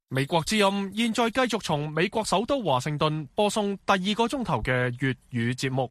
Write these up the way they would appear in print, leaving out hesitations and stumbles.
美國之音現在繼續從美國首都華盛頓播送第2個鐘頭嘅粵語節目。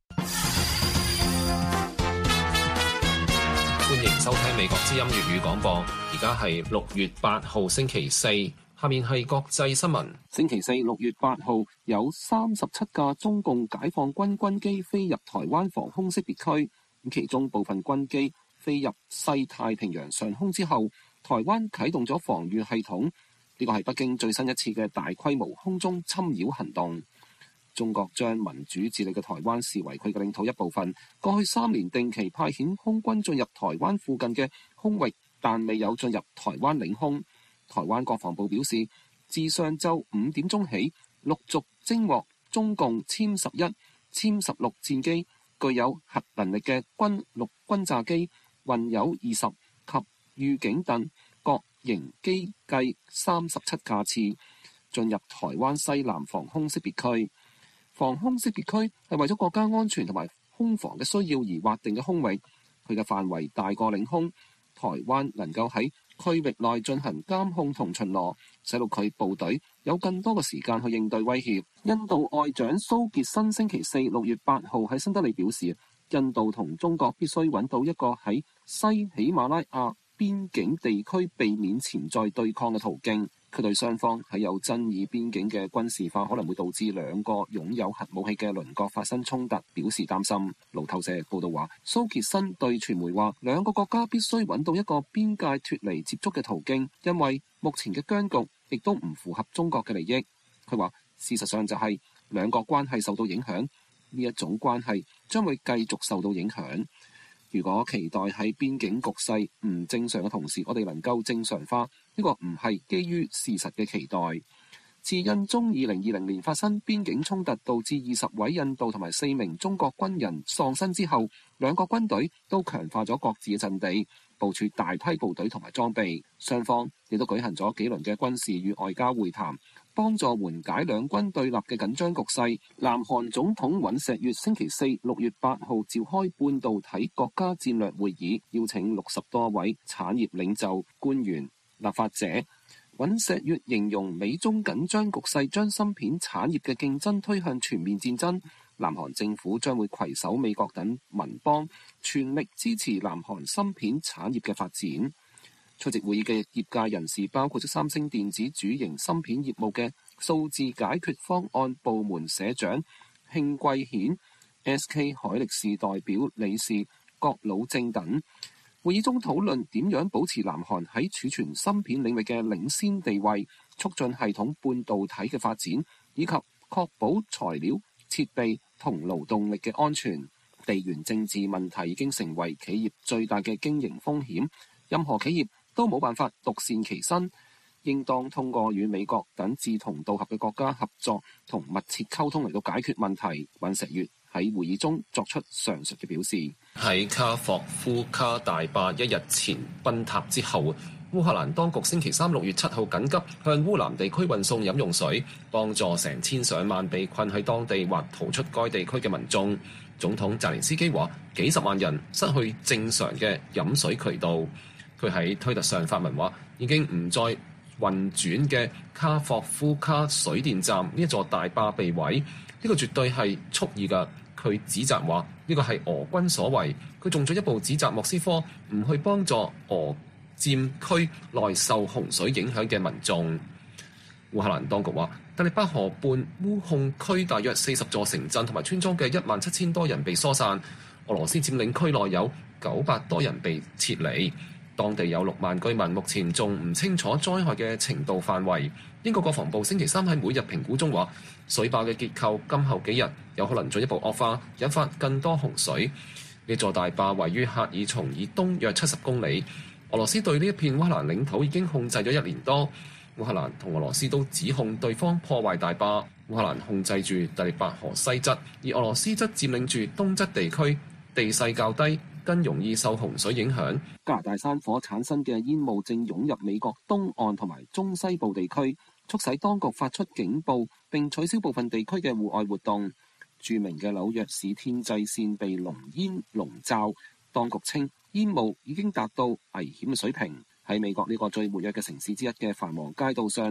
歡迎收聽美國之音粵語廣播。而家係6月8號星期四，下面係國際新聞。 星期四6月8號，有37架中共解放軍軍機飛入台灣防空識別區，其中部分軍機飛入西太平洋上空之後，台灣啟動咗防禦系統。呢個係北京最新一次嘅大規模空中侵擾行動。中國將民主治理嘅台灣視為佢嘅領土一部分。過去3年定期派遣空軍進入台灣附近嘅空域，但未有進入台灣領空。台灣國防部表示，自上晝5點鐘起，陸續偵獲中共殲11、殲16戰機，具有核能力嘅軍陸轟炸機運有20及預警等各型機計37架次進入台灣西南防空識別區。防空識別區係為咗國家安全同埋空防嘅需要而劃定嘅空域，佢嘅範圍大過領空，台灣能夠喺區域內進行監控同巡邏，使到佢部隊有更多嘅時間去應對威脅。印度外長蘇傑生星期四6月8號喺新德里表示，印度同中國必須揾到一個喺西喜馬拉雅邊境地區避免潛在對抗嘅途徑。佢對雙方喺有爭議邊境嘅軍事化可能會導致兩個擁有核武器嘅鄰國發生衝突表示擔心。路透社報道話，蘇傑生對傳媒話，兩個國家必須揾到一個邊界脫離接觸嘅途徑，因為目前嘅僵局亦都唔符合中國嘅利益。佢話，事實上就係兩國關係受到影響，呢一種關係將會繼續受到影響。如果期待喺邊境局勢唔正常嘅同時，我哋能夠正常化，呢個唔係基於事實嘅期待。自印中2020年發生邊境衝突，導致20位印度同埋4名中國軍人喪生之後，兩國軍隊都強化咗各自嘅陣地，部署大批部隊同埋裝備。雙方亦都舉行咗幾輪嘅軍事與外交會談，幫助緩解兩軍對立嘅緊張局勢。南韓總統尹錫悅星期四6月8號召開半導體國家戰略會議，邀請60多位產業領袖、官員、立法者。尹錫悅形容美中緊張局勢將芯片產業嘅競爭推向全面戰爭，南韓政府將會攜手美國等盟邦，全力支持南韓芯片產業嘅發展。出席會議嘅業界人士包括咗三星電子主營芯片業務嘅數字解決方案部門社長慶貴顯、SK 海力士代表理事郭魯正等。會議中討論點樣保持南韓喺儲存芯片領域嘅領先地位，促進系統半導體嘅發展，以及確保材料、設備同勞動力嘅安全。地緣政治問題已經成為企業最大嘅經營風險，任何企業都冇辦法獨善其身，應當通過與美國等志同道合嘅國家合作同密切溝通嚟到解決問題。尹錫悅喺會議中作出上述嘅表示。 喺卡霍夫卡大壩一日前崩塌之後，烏克蘭當局星期三6月7號緊急向烏南地區運送飲用水，幫助成千上萬被困喺當地或逃出該地區嘅民眾。總統澤連斯基話，幾十萬人失去正常嘅飲水渠道。佢喺推特上發文話，已經唔再運轉嘅卡霍夫卡水電站呢一座大壩被毀，呢個絕對係蓄意㗎。佢指責話呢個係俄軍所為，佢仲進一步指責莫斯科唔去幫助俄佔區內受洪水影響嘅民眾。烏克蘭當局話，第聶伯河畔烏控區大約40座城鎮同埋村莊嘅17000多人被疏散，俄羅斯佔領區內有900多人被撤離，當地有6萬居民，目前仲唔清楚災害嘅程度範圍。英國國防部星期三喺每日評估中話，水壩嘅結構今後幾日有可能進一步惡化，引發更多洪水。呢座大壩位於赫爾松以東約70公里。俄羅斯對呢一片烏克蘭領土已經控制咗1年多。烏克蘭同俄羅斯都指控對方破壞大壩。烏克蘭控制住第聶伯河西側，而俄羅斯則佔領住東側地區，地勢較低，更容易受洪水影響。 加拿大山火產生嘅煙霧正湧入美國東岸同埋中西部地區，促使當局發出警報並取消部分地區嘅戶外活動。著名嘅紐約市天際線被濃煙籠罩，當局稱煙霧已經達到危險嘅水平。喺美國呢個最活躍嘅城市之一嘅繁忙街道上，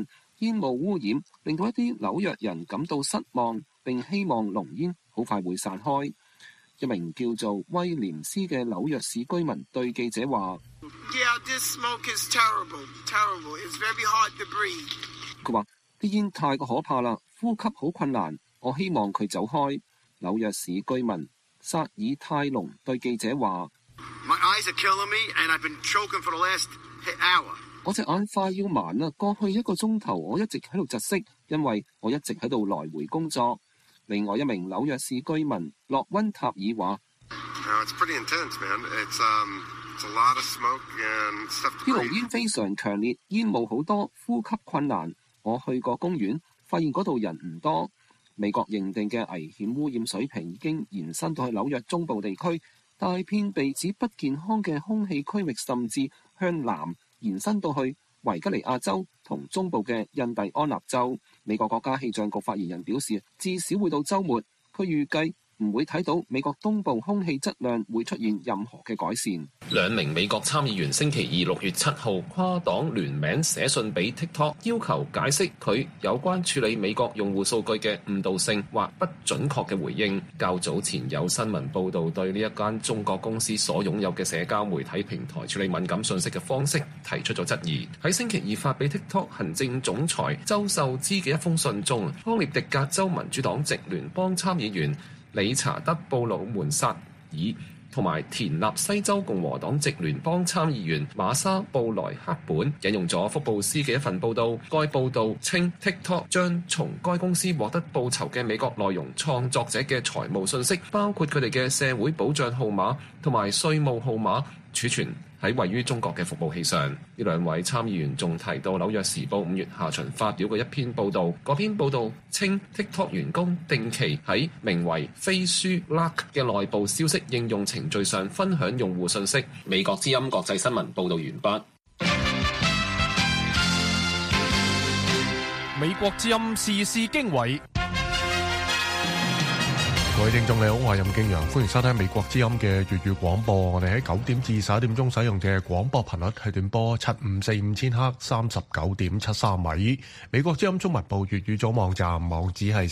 煙霧污染令到一啲紐約人感到失望，並希望濃煙好快會散開。一名叫做威廉斯嘅紐約市居民對記者話：佢話啲煙太過可怕啦，呼吸好困難，我希望佢走開。紐約市居民薩爾泰隆對記者話：我隻眼快要盲啦，過去1個鐘頭我一直喺度窒息，因為我一直喺度來回工作。另外一名紐約市居民洛溫塔爾話：啲濃煙非常強烈，煙霧好多，呼吸困難。我去過公園，發現嗰度人唔多。美國認定嘅危險污染水平已經延伸到去紐約中部地區，大片被指不健康嘅空氣區域，甚至向南延伸到去維吉尼亞州同中部嘅印第安納州。美國國家氣象局發言人表示，至少會到週末，佢預計唔會睇到美國東部空氣質量會出現任何嘅改善。 兩名美國參議員星期二6月7號跨黨聯名寫信俾 TikTok， 要求解釋佢有關處理美國用戶數據嘅誤導性或不準確嘅回應。較早前有新聞報導對呢一間中國公司所擁有嘅社交媒體平台處理敏感信息嘅方式提出咗質疑。喺星期二發俾 TikTok 行政總裁周受資嘅一封信中，康涅狄格州民主黨籍聯邦參議員理查德·布魯門薩爾同埋田納西州共和黨籍聯邦參議員馬莎·布萊克本引用咗福布斯嘅一份報導，該報導稱 TikTok 將從該公司獲得報酬嘅美國內容創作者嘅財務信息，包括佢哋嘅社會保障號碼同埋稅務號碼，儲存喺位於中國嘅服務器上。呢兩位參議員仲提到《紐約時報》5月下旬發表嘅一篇報導，嗰篇報導稱 TikTok 員工定期喺名為飛書 Lark 嘅內部消息應用程序上分享用戶信息。美國之音國際新聞報導完畢。 美國之音時事經緯。 各位聽眾你好，我係任敬陽，歡迎收聽美國之音嘅粵語廣播。我哋喺9點至11點鐘使用嘅廣播頻率係短波7545千赫39.73米。美國之音中文部粵語組網站網址係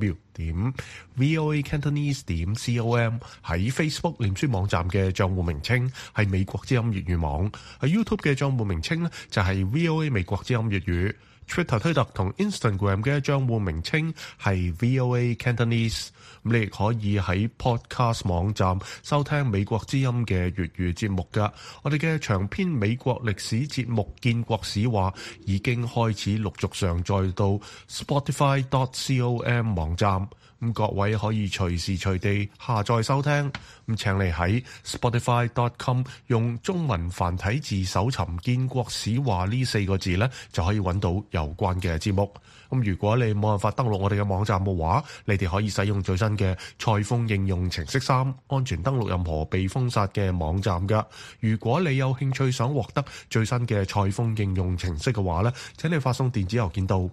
3w.voacantonese.com。喺 Facebook 臉書網站嘅賬戶名稱係美國之音粵語網。喺 YouTube 嘅賬戶名稱呢就係 VOA 美國之音粵語。Twitter 推特同 Instagram 嘅賬戶名稱係 VOA Cantonese。咁你亦可以喺 Podcast 網站收聽美國之音嘅粵語節目㗎。我哋嘅長篇美國歷史節目《建國史話》已經開始陸續上載到 Spotify.com 網站。咁各位可以隨時隨地下載收聽。咁請你喺 Spotify.com 用中文繁體字搜尋建國史話呢4個字呢，就可以揾到有關嘅節目。咁如果你冇辦法登錄我哋嘅網站嘅話，你哋可以使用最新嘅蔡豐應用程式3，安全登錄任何被封殺嘅網站㗎。如果你有興趣想獲得最新嘅蔡豐應用程式嘅話呢，請你發送電子郵件到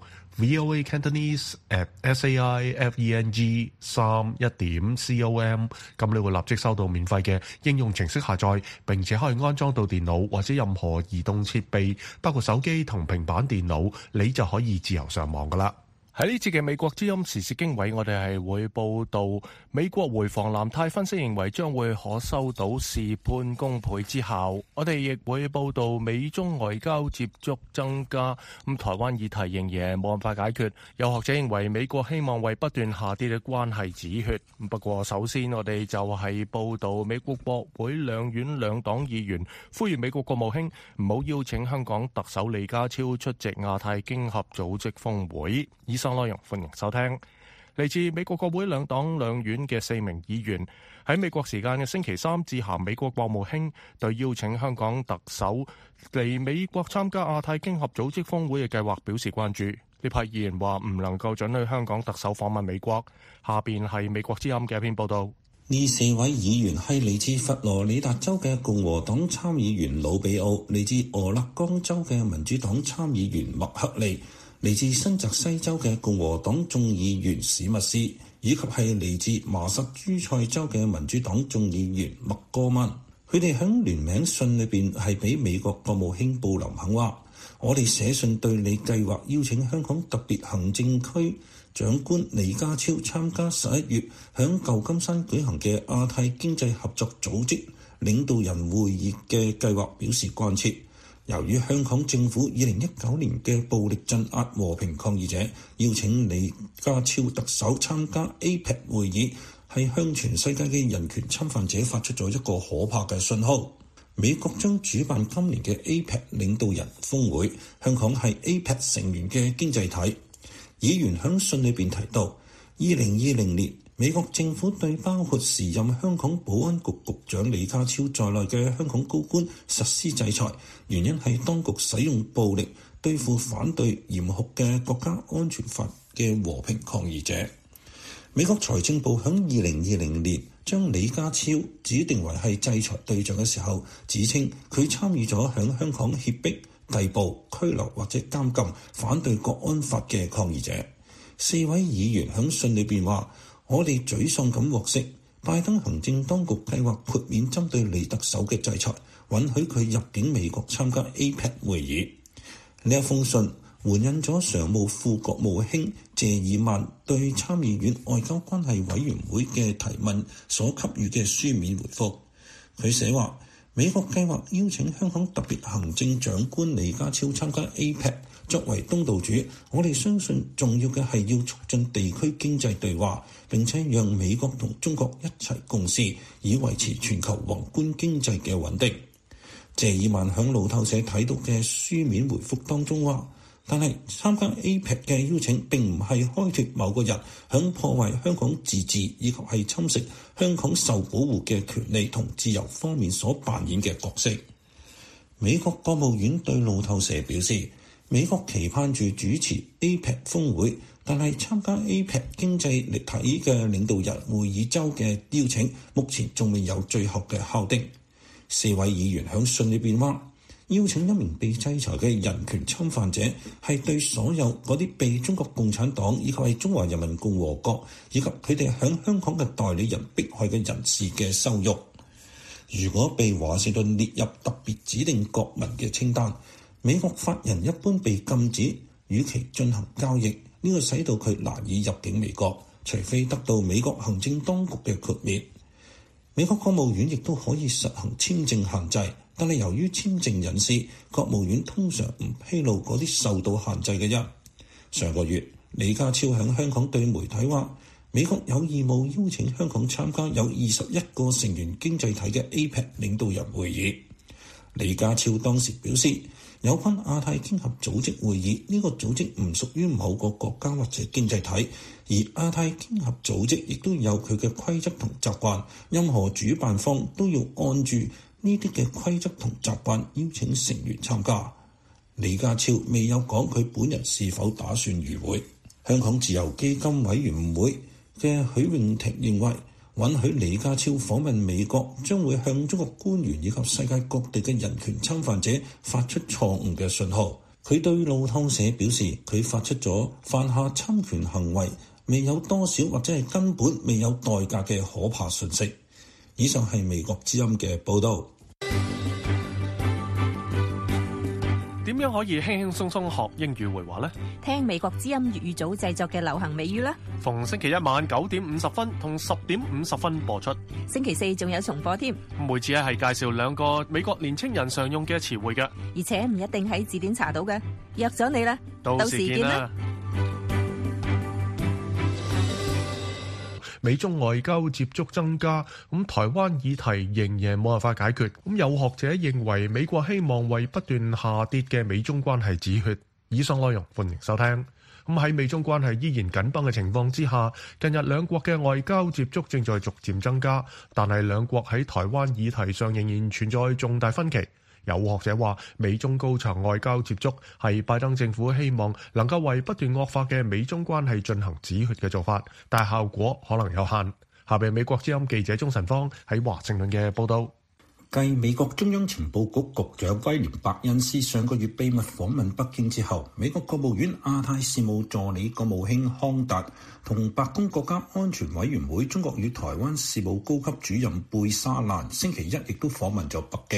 voacantonese@saifeng31.com， 咁你會立即收到免費嘅應用程式下載，並且可以安裝到電腦或者任何移動設備，包括手機同平板電腦，你就可以自由上網噶啦。 喺呢次嘅美國之音時事經緯，我哋係會報道美國回防南太分析認為將會可收到事半功倍之效。我哋亦會報道美中外交接觸增加，咁台灣議題仍然冇辦法解決。有學者認為美國希望為不斷下跌嘅關係止血。不過首先我哋就係報道美國國會兩院兩黨議員呼籲美國國務卿唔好邀請香港特首李家超出席亞太經合組織峰會。以上內容歡迎收聽。嚟自美國國會兩黨兩院嘅4名議員喺美國時間嘅星期三致函美國國務卿，對邀請香港特首嚟美國參加亞太經合組織峰會嘅計劃表示關注。呢批議員話唔能夠准許香港特首訪問美國。下邊係美國之音嘅一篇報道。 呢4位議員係嚟自佛羅里達州嘅共和黨參議員魯比奧，嚟自俄勒岡州嘅民主黨參議員麥克利，嚟自新澤西州嘅共和黨眾議員史密斯，以及係嚟自麻薩諸塞州嘅民主黨眾議員麥戈曼。佢哋喺聯名信裏邊係俾美國國務卿布林肯話， 我哋寫信對你計劃邀請香港特別行政區長官李家超參加11月響舊金山舉行嘅亞太經濟合作組織領導人會議嘅計劃表示關切。由於香港政府2019年嘅暴力鎮壓和平抗議者，邀請李家超特首參加 APEC 會議，係向全世界嘅人權侵犯者發出咗一個可怕嘅信號。美國將主辦今年嘅 APEC 領導人峰會，香港係 APEC 成員嘅經濟體。議員響信裏邊提到，2020年美國政府對包括時任香港保安局局長李家超在內嘅香港高官實施制裁，原因係當局使用暴力對付反對嚴酷嘅國家安全法嘅和平抗議者。美國財政部響2020年將李家超指定為係制裁對象嘅時候，指稱佢參與咗響香港脅迫、逮捕、拘留或者監禁反對國安法嘅抗議者。4位議員響信裏邊話：我哋沮喪咁獲悉，拜登行政當局計劃豁免針對李特首嘅制裁，允許佢入境美國參加 APEC 會議。呢一封信援引咗常務副國務卿謝爾曼對參議院外交關係委員會嘅提問所給予嘅書面回覆。佢寫話：美國計劃邀請香港特別行政長官李家超參加 APEC。作為東道主，我哋相信重要嘅係要促進地區經濟對話，並且讓美國同中國一齊共事，以維持全球宏觀經濟嘅穩定。謝爾曼響路透社睇到嘅書面回覆當中話，但係參加 APEC 嘅邀請並唔係開脫某個人響破壞香港自治以及係侵蝕香港受保護嘅權利同自由方面所扮演嘅角色。美國國務院對路透社表示，美國期盼住主持 APEC 峰會，但係參加 APEC 經濟力體嘅領導人會議周嘅邀請，目前仲未有最後嘅敲定。4位議員響信裏邊話，邀請一名被制裁嘅人權侵犯者，係對所有嗰啲被中國共產黨以及係中華人民共和國以及佢哋響香港嘅代理人迫害嘅人士嘅羞辱。如果被華盛頓列入特別指定國民嘅清單，美國法人一般被禁止與其進行交易，呢個使到佢難以入境美國，除非得到美國行政當局嘅豁免。美國國務院亦都可以實行簽證限制，但係由於簽證隱私，國務院通常唔披露嗰啲受到限制嘅人。上個月，李家超喺香港對媒體話，美國有義務邀請香港參加有21個成員經濟體嘅 APEC 領導人會議。李家超當時表示，有關亞太經合組織會議，呢個組織唔屬於某個國家或者經濟體，而亞太經合組織亦都有佢嘅規則同習慣，任何主辦方都要按住呢啲嘅規則同習慣邀請成員參加。李家超未有講佢本人是否打算與會。香港自由基金委員會嘅許穎婷認為，允許李家超訪問美國將會向中國官員以及世界各地嘅人權侵犯者發出錯誤嘅信號。佢對路透社表示，佢發出咗犯下侵權行為未有多少或者係根本未有代價嘅可怕訊息。以上係美國之音嘅報導。 點樣可以輕輕鬆鬆學英語會話呢？ 聽美國之音粵語組製作嘅流行美語啦。 逢星期一晚9點50分同10點50分播出。 星期四仲有重播添。 每次係介紹2個美國年青人常用嘅詞彙嘅， 而且唔一定喺字典查到嘅。約咗你啦， 到時見啦。 美中外交接觸增加，咁台灣議題仍然冇辦法解決。咁有學者認為美國希望為不斷下跌嘅美中關係止血。以上內容歡迎收聽。咁喺美中關係依然緊繃嘅情況之下，近日兩國嘅外交接觸正在逐漸增加，但係兩國喺台灣議題上仍然存在重大分歧。有學者話，美中高層外交接觸係拜登政府希望能夠為不斷惡化嘅美中關係進行止血嘅做法，但係效果可能有限。下邊美國之音記者鍾晨芳喺華盛頓嘅報道。 繼美國中央情報局局長威廉伯恩斯上個月秘密訪問北京之後，美國國務院亞太事務助理國務卿康達同白宮國家安全委員會中國與台灣事務高級主任貝沙蘭星期一亦都訪問咗北京。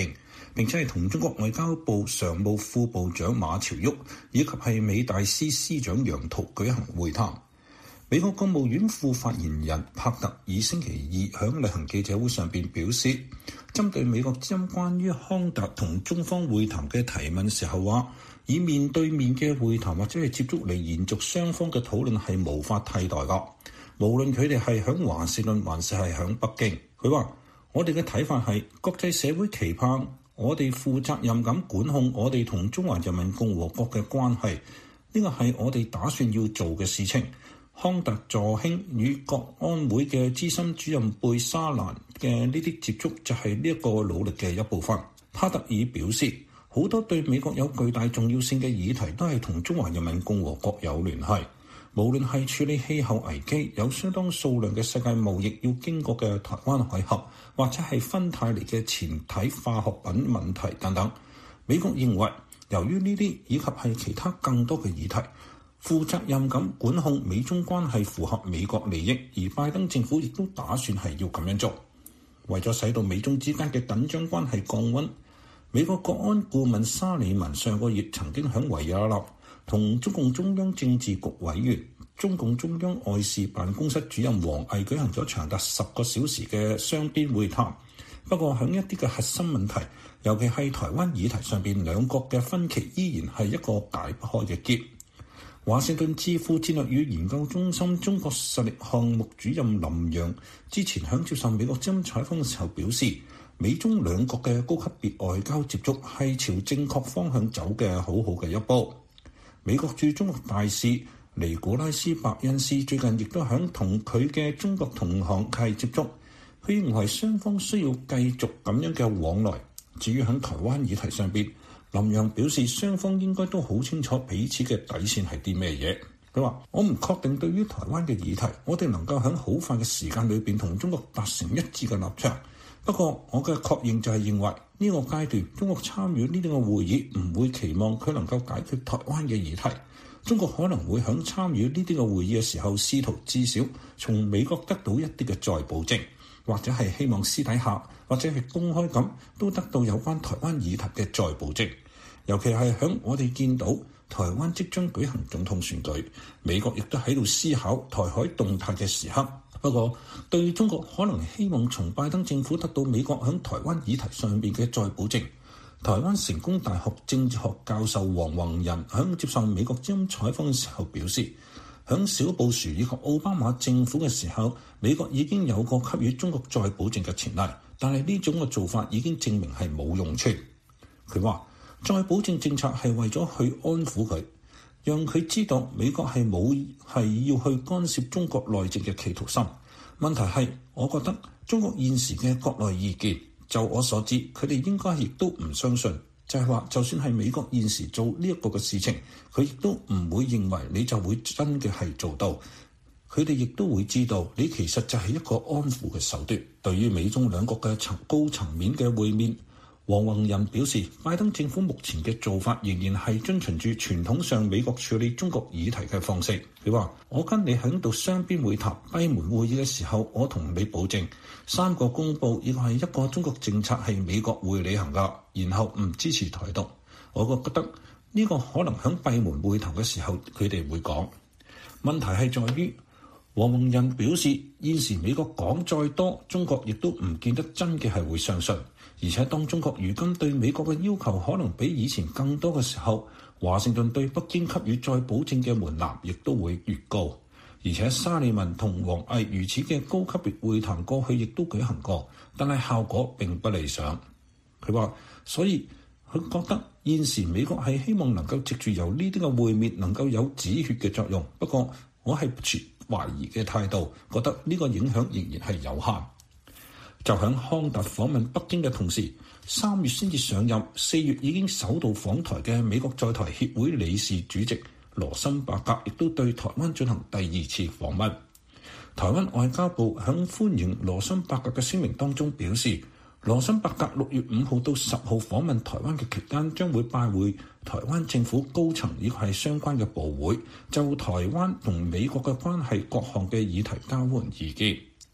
並且係同中國外交部常務副部長馬朝旭以及係美大司司長楊濤舉行會談。美國國務院副發言人帕特爾星期二響例行記者會上邊表示，針對美國之音關於康達同中方會談嘅提問時候話，以面對面嘅會談或者係接觸嚟延續雙方嘅討論係無法替代㗎，無論佢哋係響華盛頓還是係響北京。佢話：我哋嘅睇法係國際社會期盼我哋負責任咁管控我哋同中華人民共和國嘅關係，呢個係我哋打算要做嘅事情。康達助興與國安會嘅資深主任貝沙蘭嘅呢啲接觸就係呢一個努力嘅一部分。帕特爾表示，好多對美國有巨大重要性嘅議題都係同中華人民共和國有聯繫，無論係處理氣候危機、有相當數量嘅世界貿易要經過嘅台灣海峽，或者係芬太尼嘅前體化學品問題等等。美國認為，由於呢啲以及係其他更多嘅議題，負責任咁管控美中關係符合美國利益，而拜登政府亦都打算係要咁樣做。為咗使到美中之間嘅緊張關係降溫，美國國安顧問沙利文上個月曾經喺維也納同中共中央政治局委員、中共中央外事辦公室主任王毅舉行咗長達10個小時嘅雙邊會談。不過喺一啲嘅核心問題，尤其係台灣議題上邊，兩國嘅分歧依然係一個解不開嘅結。華盛頓智庫戰略與研究中心中國實力項目主任林洋之前響接受美國之音採訪嘅時候表示，美中兩國嘅高級別外交接觸係朝正確方向走嘅好好嘅一步。美國駐中國大使尼古拉斯伯恩斯最近亦都響同佢嘅中國同行係接觸，佢認為雙方需要繼續咁樣嘅往來。至於響台灣議題上邊，林洋表示雙方應該都好清楚彼此嘅底線係啲咩嘢。佢話：我唔確定對於台灣嘅議題，我哋能夠喺好快嘅時間裏邊同中國達成一致嘅立場。不過我嘅確認就係認為呢個階段中國參與呢啲嘅會議唔會期望佢能夠解決台灣嘅議題。中國可能會喺參與呢啲嘅會議嘅時候，試圖至少從美國得到一啲嘅再保證，或者係希望私底下或者係公開咁都得到有關台灣議題嘅再保證。尤其係響我哋見到台灣即將舉行總統選舉，美國亦都喺度思考台海動態嘅時刻。不過對中國可能希望從拜登政府得到美國響台灣議題上邊嘅再保證。台灣成功大學政治學教授黃宏仁響接受美國之音採訪嘅時候表示，響小布殊以及奧巴馬政府嘅時候，美國已經有過給予中國再保證嘅前例，但係呢種嘅做法已經證明係冇用處。佢話再保證政策係為咗去安撫佢，讓佢知道美國係要去干涉中國內政嘅企圖心。問題係，我覺得中國現時嘅國內意見，就我所知，佢哋應該亦都唔相信，就係話，就算係美國現時做呢一個嘅事情，佢亦都唔會認為你就會真嘅係做到。佢哋亦都會知道，你其實就係一個安撫嘅手段。對於美中兩國嘅高層面嘅會面，黃宏仁表示，拜登政府目前嘅做法仍然係遵循住傳統上美國處理中國議題嘅方式。佢話：我跟你喺度雙邊會談閉門會議嘅時候，我同你保證3個公佈，亦係一個中國政策係美國會履行㗎，然後唔支持台獨。我覺得呢個可能喺閉門會談嘅時候佢哋會講。問題係在於，黃宏仁表示，現時美國講再多，中國亦都唔見得真嘅係會相信。而且當中國如今對美國嘅要求可能比以前更多嘅時候，華盛頓對北京給予再保證嘅門檻亦都會越高。而且沙利文同王毅如此嘅高級別會談過去亦都舉行過，但係效果並不理想。佢話，所以佢覺得現時美國係希望能夠藉住由呢啲嘅會面能夠有止血嘅作用。不過我係持懷疑嘅態度，覺得呢個影響仍然係有限。就喺康達訪問北京嘅同時，3月先至上任，4月已經首度訪台嘅美國在台協會理事主席羅森伯格亦都對台灣進行第2次訪問。台灣外交部喺歡迎羅森伯格嘅聲明當中表示，羅森伯格6月5號到10號訪問台灣嘅期間，將會拜會台灣政府高層以及係相關嘅部會，就台灣同美國嘅關係各項嘅議題交換意見。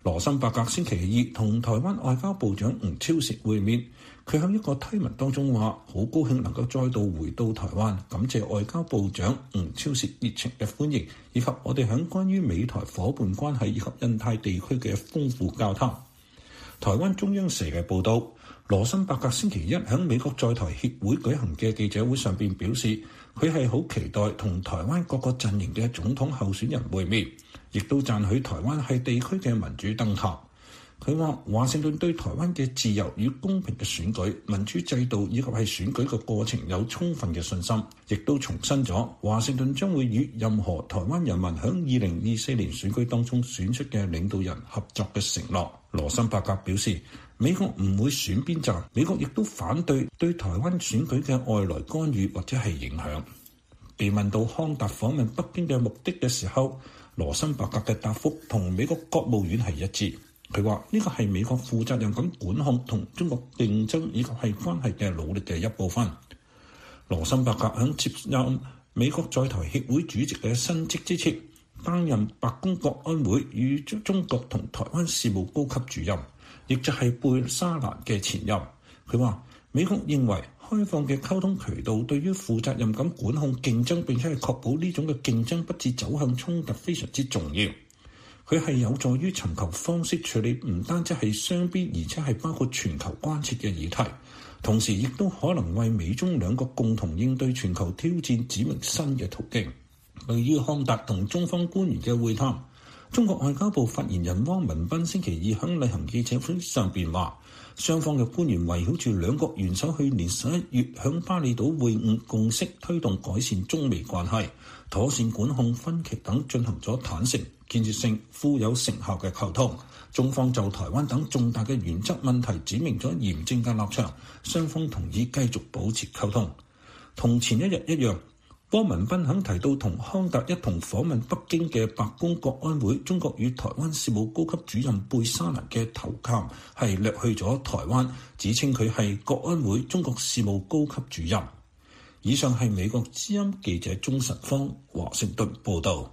羅森伯格星期二同台灣外交部長吳釗燮會面，佢喺一個推文當中話：好高興能夠再度回到台灣，感謝外交部長吳釗燮熱情嘅歡迎，以及我哋喺關於美台夥伴關係以及印太地區嘅豐富交談。台灣中央社嘅報導，羅森伯格星期一喺美國在台協會舉行嘅記者會上邊表示，佢係好期待同台灣各個陣營嘅總統候選人會面，亦都讚許台灣係地區嘅民主燈塔。佢話華盛頓對台灣嘅自由與公平嘅選舉、民主制度以及係選舉嘅過程有充分嘅信心，亦都重申咗華盛頓將會與任何台灣人民喺2024年選舉當中選出嘅領導人合作嘅承諾。羅森伯格表示，美國唔會選邊站，美國亦都反對對台灣選舉嘅外來干預或者係影響。被問到康達訪問北京嘅目的嘅時候，羅森伯格嘅答覆同美國國務院係一致。佢話呢個係美國負責任咁管控同中國競爭以及係關係嘅努力嘅一部分。羅森伯格喺接任美國在台協會主席嘅新職之前，擔任白宮國安會與中國同台灣事務高級主任，亦就係貝沙蘭嘅前任。佢話美國認為開放嘅溝通渠道對於負責任咁管控競爭並且係確保呢種嘅競爭不致走向衝突非常之重要。佢係有助於尋求方式處理唔單止係雙邊，而且係包括全球關切嘅議題，同時亦都可能為美中兩國共同應對全球挑戰指明新嘅途徑。對於康達同中方官員嘅會談，中國外交部發言人汪文斌星期二喺例行記者會上邊話，雙方嘅官員圍繞住兩國元首去年11月響巴厘島會晤共識，推動改善中美關係、妥善管控分歧等進行咗坦誠、建設性、富有成效嘅溝通。中方就台灣等重大嘅原則問題指明咗嚴正嘅立場，雙方同意繼續保持溝通。同前一日一樣，汪文斌肯提到同康達一同訪問北京嘅白宮國安會中國與台灣事務高級主任貝沙蘭嘅頭銜係略去咗台灣，只稱佢係國安會中國事務高級主任。以上係美國之音記者鍾晨芳華盛頓報道。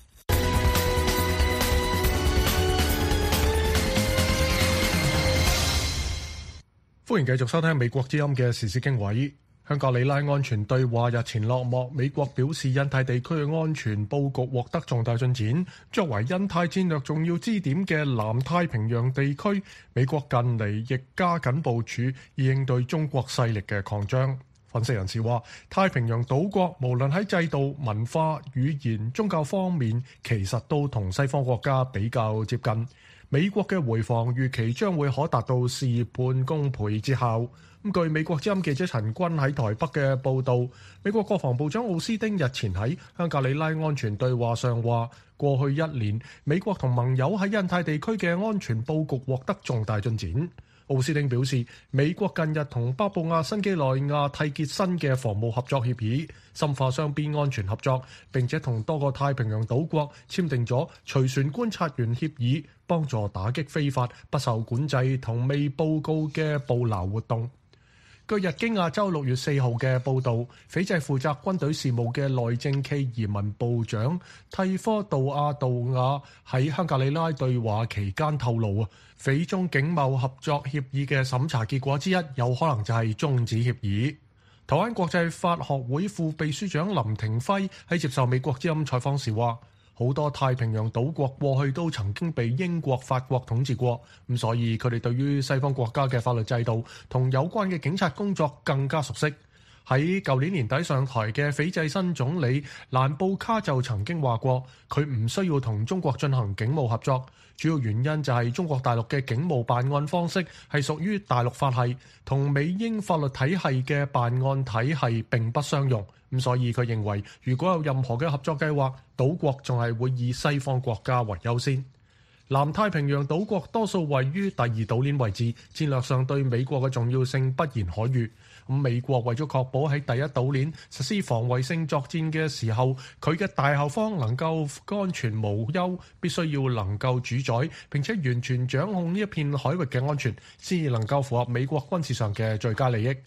歡迎繼續收聽美國之音嘅時事經緯。香格里拉安全對話日前落幕，美國表示印太地區嘅安全佈局獲得重大進展。作為印太戰略重要支點嘅南太平洋地區，美國近嚟亦加緊部署以應對中國勢力嘅擴張。分析人士話，太平洋島國無論喺制度、文化、語言、宗教方面，其實都同西方國家比較接近。美國嘅回防預期將會可達到事半功倍之效。據美國之音記者陳君喺台北嘅報導，美國國防部長奧斯汀日前喺香格里拉安全對話上話，過去一年美國同盟友喺印太地區嘅安全佈局獲得重大進展。奧斯汀表示，美國近日同巴布亞新幾內亞締結新嘅防務合作協議，深化雙邊安全合作，並且同多個太平洋島國簽訂咗隨船觀察員協議，幫助打擊非法、不受管制同未報告嘅捕撈活動。據日經亞洲6月4號嘅報導，斐濟負責軍隊事務嘅內政暨移民部長蒂科杜亞杜亞喺香格里拉對話期間透露，斐中警貿合作協議嘅審查結果之一，有可能就係終止協議。台灣國際法學會副秘書長林廷輝喺接受美國之音採訪時話，好多太平洋島國過去都曾經被英國、法國統治過，咁所以佢哋對於西方國家嘅法律制度同有關嘅警察工作更加熟悉。喺舊年年底上台嘅斐濟新總理蘭布卡就曾經話過，佢唔需要同中國進行警務合作，主要原因就係中國大陸嘅警務辦案方式係屬於大陸法系，同美英法律體系嘅辦案體系並不相容。咁所以佢認為，如果有任何嘅合作計劃，島國仲係會以西方國家為優先。南太平洋島國多數位於第二島鏈位置，戰略上對美國嘅重要性不言可喻。美國為咗確保喺第一島鏈實施防衛性作戰嘅時候，佢嘅大後方能夠安全無憂，必須要能夠主宰並且完全掌控呢一片海域嘅安全，先至能夠符合美國軍事上嘅最佳利益。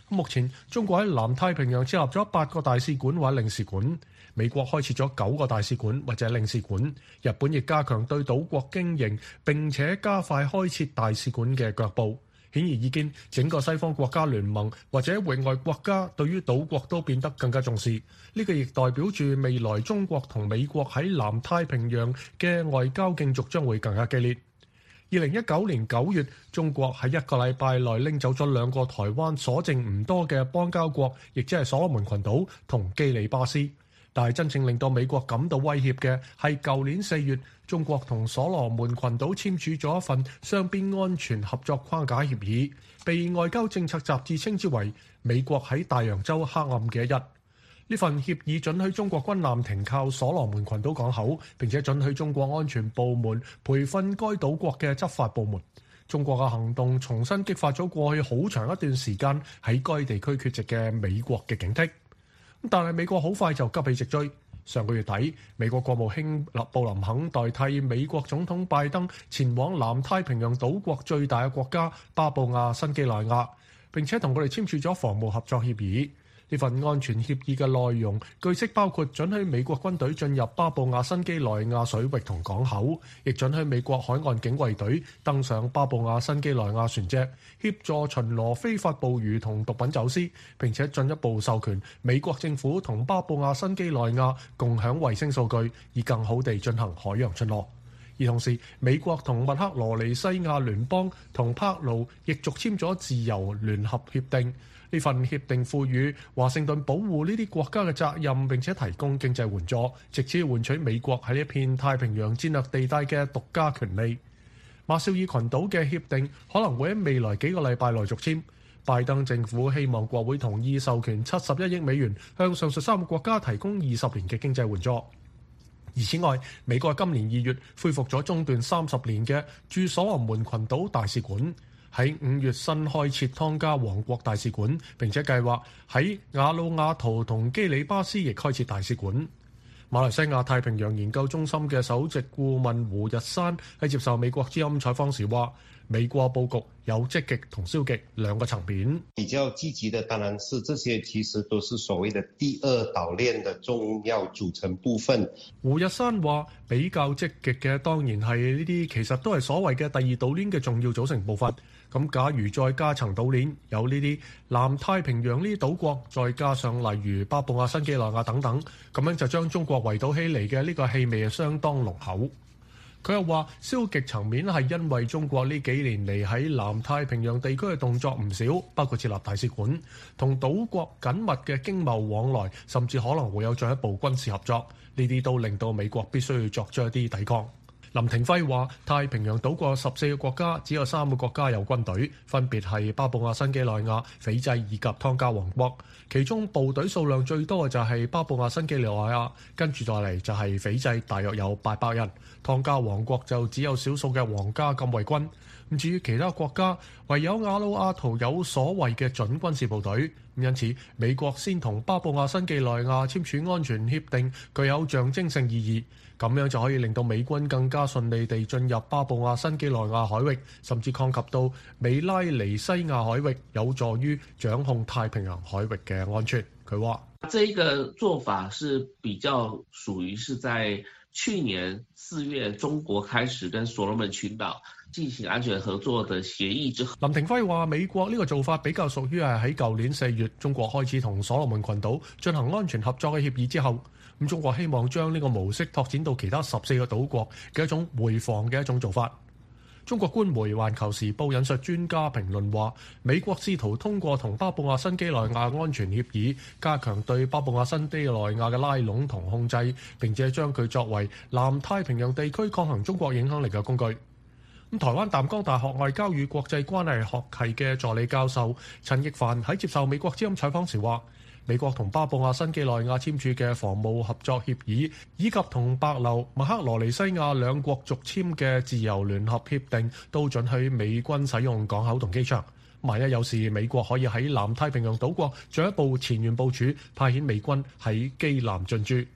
目前中國喺南太平洋設立咗8個大使館或者領事館，美國開設咗9個大使館或者領事館，日本亦加強對島國經營並且加快開設大使館嘅腳步。顯而易見，整個西方國家聯盟或者域外國家對於島國都變得更加重視。呢個亦代表住未來中國同美國喺南太平洋嘅外交競逐將會更加激烈。2019年9月，中國喺1個禮拜內拎走咗2個台灣所剩唔多嘅邦交國，亦即係所羅門群島同基里巴斯。但係真正令到美國感到威脅嘅係舊年4月，中國同所羅門群島簽署咗一份雙邊安全合作框架協議，被外交政策雜誌稱之為美國喺大洋洲黑暗嘅一日。呢份協議准許中國軍艦停靠所羅門群島港口，並且准許中國安全部門培訓該島國嘅執法部門。中國嘅行動重新激發咗過去好長一段時間喺該地區缺席嘅美國嘅警惕。但係美國好快就急起直追。上個月底，美國國務卿布林肯代替美國總統拜登前往南太平洋島國最大嘅國家巴布亞新幾內亞，並且同佢哋簽署咗防務合作協議。呢份安全協議嘅內容據悉包括准許美國軍隊進入巴布亞新幾內亞水域同港口，亦准許美國海岸警衛隊登上巴布亞新幾內亞船隻，協助巡邏非法捕魚同毒品走私，並且進一步授權美國政府同巴布亞新幾內亞共享衛星數據，以更好地進行海洋巡邏。而同時，美國同密克羅尼西亞聯邦同帕勞亦續簽咗自由聯合協定。呢份協定賦予華盛頓保護呢啲國家嘅責任，並且提供經濟援助，藉此換取美國喺呢一片太平洋戰略地帶嘅獨家權利。馬紹爾群島嘅協定可能會喺未來幾個禮拜內續簽。拜登政府希望國會同意授權71億美元向上述3個國家提供20年嘅經濟援助。而此外，美國今年2月恢復咗中斷30年嘅駐所羅門群島大使館。喺5月新開設湯加王國大使館，並且計劃喺瓦努阿圖同基里巴斯亦開設大使館。馬來西亞太平洋研究中心嘅首席顧問胡日山喺接受美國之音採訪時話，美國佈局有積極同消極兩個層面。 比較積極的當然是這些其實都是所謂的第二島鏈的重要組成部分。 胡日山話，比較積極嘅當然係呢啲其實都係所謂嘅第二島鏈嘅重要組成部分。咁假如再加層島鏈，有呢啲南太平洋呢啲島國，再加上例如巴布亞新幾內亞等等，咁樣就將中國圍堵起嚟嘅呢個氣味相當濃厚。佢又話，消極層面係因為中國呢幾年嚟喺南太平洋地區嘅動作唔少，包括設立大使館、同島國緊密嘅經貿往來，甚至可能會有進一步軍事合作，呢啲都令到美國必須要作出一啲抵抗。林廷輝話，太平洋島國14個國家，只有3個國家有軍隊，分別係巴布亞新幾內亞、斐濟以及湯加王國。其中部隊數量最多嘅就係巴布亞新幾內亞，跟住再嚟就係斐濟，大約有800人。湯加王國就只有少數嘅皇家禁衛軍。咁至於其他國家，唯有瓦努阿圖有所謂嘅準軍事部隊。因此，美國先同巴布亞新幾內亞簽署安全協定，具有象徵性意義。咁樣就可以令到美軍更加順利地進入巴布亞新幾內亞海域，甚至擴及到美拉尼西亞海域，有助於掌控太平洋海域嘅安全。佢話： 這個做法是比較屬於是在去年4月中國開始跟所羅門群島進行安全合作的協議之後。 林廷輝話：美國呢個做法比較屬於係喺舊年4月中國開始同所羅門群島進行安全合作嘅協議之後。咁中國希望將呢個模式拓展到其他14個島國嘅一種回防嘅一種做法。中國官媒《環球時報》引述專家評論話，美國試圖通過同巴布亞新幾內亞安全協議，加強對巴布亞新幾內亞嘅拉攏同控制，並且將佢作為南太平洋地區抗衡中國影響力嘅工具。咁台灣淡江大學外交與國際關係學系嘅助理教授陳奕凡喺接受美國之音採訪時話，美國同巴布亞新幾內亞簽署嘅防務合作協議，以及同帛琉、密克羅尼西亞兩國續簽嘅自由聯合協定，都准許美軍使用港口同機場。萬一有事，美國可以喺南太平洋島國進一步前沿部署，派遣美軍喺基南進駐。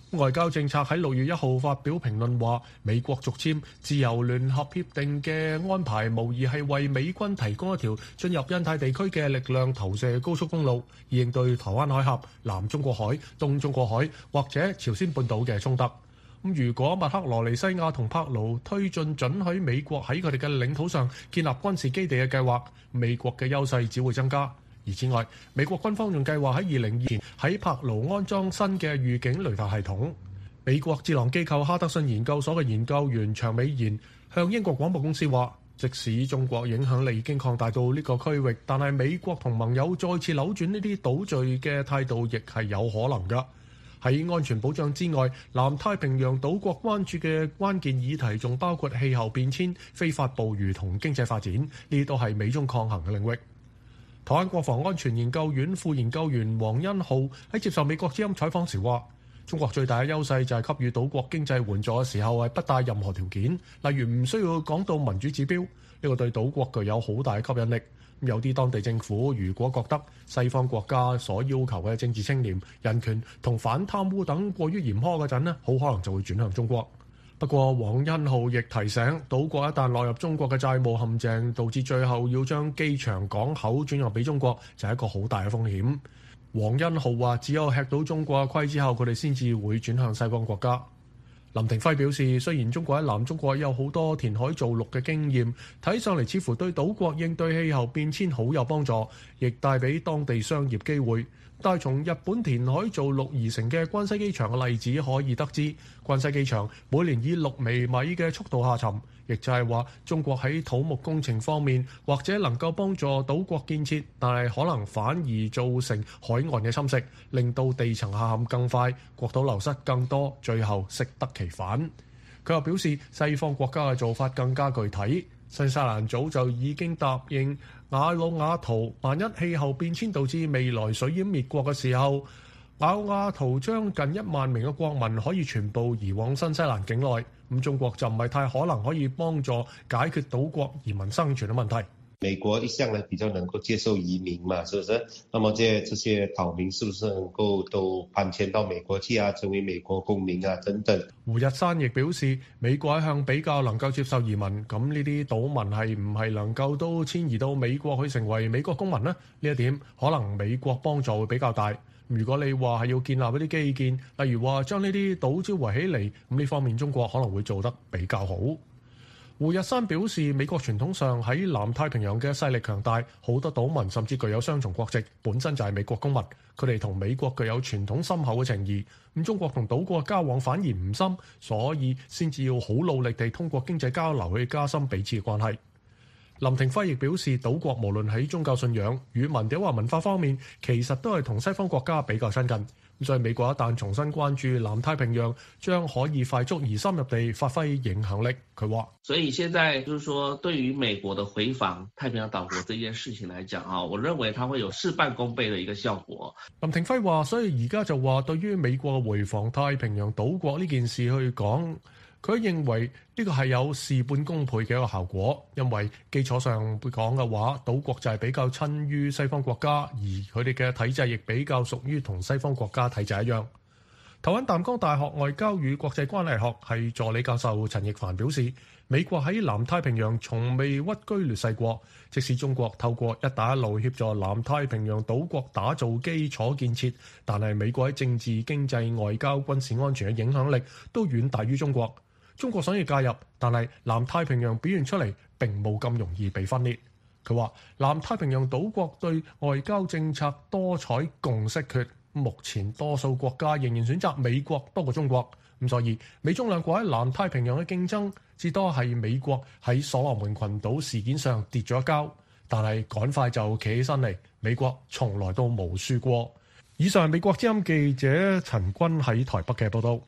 外交政策喺6月1號發表評論話，美國續簽自由聯合協定嘅安排，無疑係為美軍提供一條進入印太地區嘅力量投射高速公路，以應對台灣海峽、南中國海、東中國海或者朝鮮半島嘅衝突。如果密克羅尼西亞同帕勞推進准許美國喺佢哋嘅領土上建立軍事基地嘅計劃，美國嘅優勢只會增加。而此外，美國軍方仲計劃喺2022年喺帕勞安裝新嘅預警雷達系統。美國智囊機構哈德遜研究所嘅研究員長美賢向英國廣播公司話，即使中國影響力已經擴大到呢個區域，但係美國同盟友再次扭轉呢啲島嶼嘅態度，亦係有可能㗎。喺安全保障之外，南太平洋島國關注嘅關鍵議題仲包括氣候變遷、非法捕魚同經濟發展，呢啲都係美中抗衡嘅領域。台灣國防安全研究院副研究員黃恩浩喺接受美國之音採訪時話，中國最大嘅優勢就係給予島國經濟援助嘅時候係不帶任何條件，例如唔需要講到民主指標，呢個對島國具有好大嘅吸引力。有啲當地政府如果覺得西方國家所要求嘅政治清廉、人權同反貪污等過於嚴苛嗰陣呢，好可能就會轉向中國。不過黃恩浩亦提醒，島國一旦落入中國嘅債務陷阱，導致最後要將機場港口轉讓俾中國，就係一個好大嘅風險。黃恩浩話，只有吃到中國嘅虧之後，佢哋先至會轉向西方國家。林廷輝表示，雖然中國喺南中國有好多填海造陸嘅經驗，睇上嚟似乎對島國應對氣候變遷好有幫助，亦帶俾當地商業機會。但係從日本填海造陸而成嘅關西機場嘅例子可以得知，關西機場每年以6微米嘅速度下沉，亦就係話中國喺土木工程方面或者能夠幫助島國建設，但係可能反而造成海岸嘅侵蝕，令到地層下陷更快，國土流失更多，最後適得其反。佢又表示，西方國家嘅做法更加具體。新西蘭早就已經答應瓦努阿圖，萬一氣候變遷導致未來水淹滅國嘅時候，瓦努阿圖將近1萬名嘅國民可以全部移往新西蘭境內。咁中國就唔係太可能可以幫助解決島國移民生存嘅問題。 美國一向呢比較能夠接受移民嘛，是不是？那麼這些島民是不是能夠都搬遷到美國去啊，成為美國公民啊等等？ 胡日山亦表示，美國一向比較能夠接受移民，咁呢啲島民係唔係能夠都遷移到美國去成為美國公民呢？呢一點可能美國幫助會比較大。如果你話係要建立一啲基建，例如話將呢啲島礁圍起嚟，咁呢方面中國可能會做得比較好。胡日山表示，美國傳統上喺南太平洋嘅勢力強大，好多島民甚至具有雙重國籍，本身就係美國公民。佢哋同美國具有傳統深厚嘅情誼。咁中國同島國交往反而唔深，所以先至要好努力地通過經濟交流去加深彼此嘅關係。林廷輝亦表示，島國無論喺宗教信仰、語文定或文化方面，其實都係同西方國家比較親近。所以美國一旦重新關注南太平洋，將可以快速而深入地發揮影響力。佢話： 所以現在就是說，對於美國的回訪太平洋島國這件事情來講啊，我認為它會有事半功倍的一個效果。 林廷輝話：所以而家就話，對於美國回訪太平洋島國呢件事去講，佢認為呢個係有事半功倍嘅一個效果，因為基礎上講嘅話，島國就係比較親於西方國家，而佢哋嘅體制亦比較屬於同西方國家體制一樣。台灣淡江大學外交與國際關係學系助理教授陳亦凡表示，美國喺南太平洋從未屈居劣勢過，即使中國透過一帶一路協助南太平洋島國打造基礎建設，但係美國喺政治、經濟、外交、軍事安全嘅影響力都遠大於中國。中國想要介入，但係南太平洋表現出嚟並冇咁容易被分裂。佢話：南太平洋島國對外交政策多採共識決，目前多數國家仍然選擇美國多過中國。咁所以美中兩國喺南太平洋嘅競爭，至多係美國喺所羅門群島事件上跌咗一跤，但係趕快就企起身嚟。美國從來都冇輸過。以上係美國之音記者陳君喺台北嘅報道。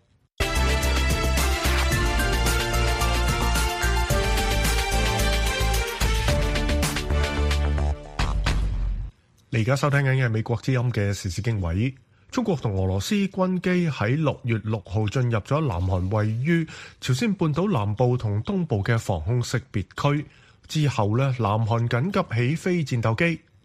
你而家收聽緊嘅係美國之音嘅時事經緯。中國同俄羅斯軍機喺6月6號進入咗南韓位於朝鮮半島南部同東部嘅防空識別區之後呢，南韓緊急起飛戰鬥機，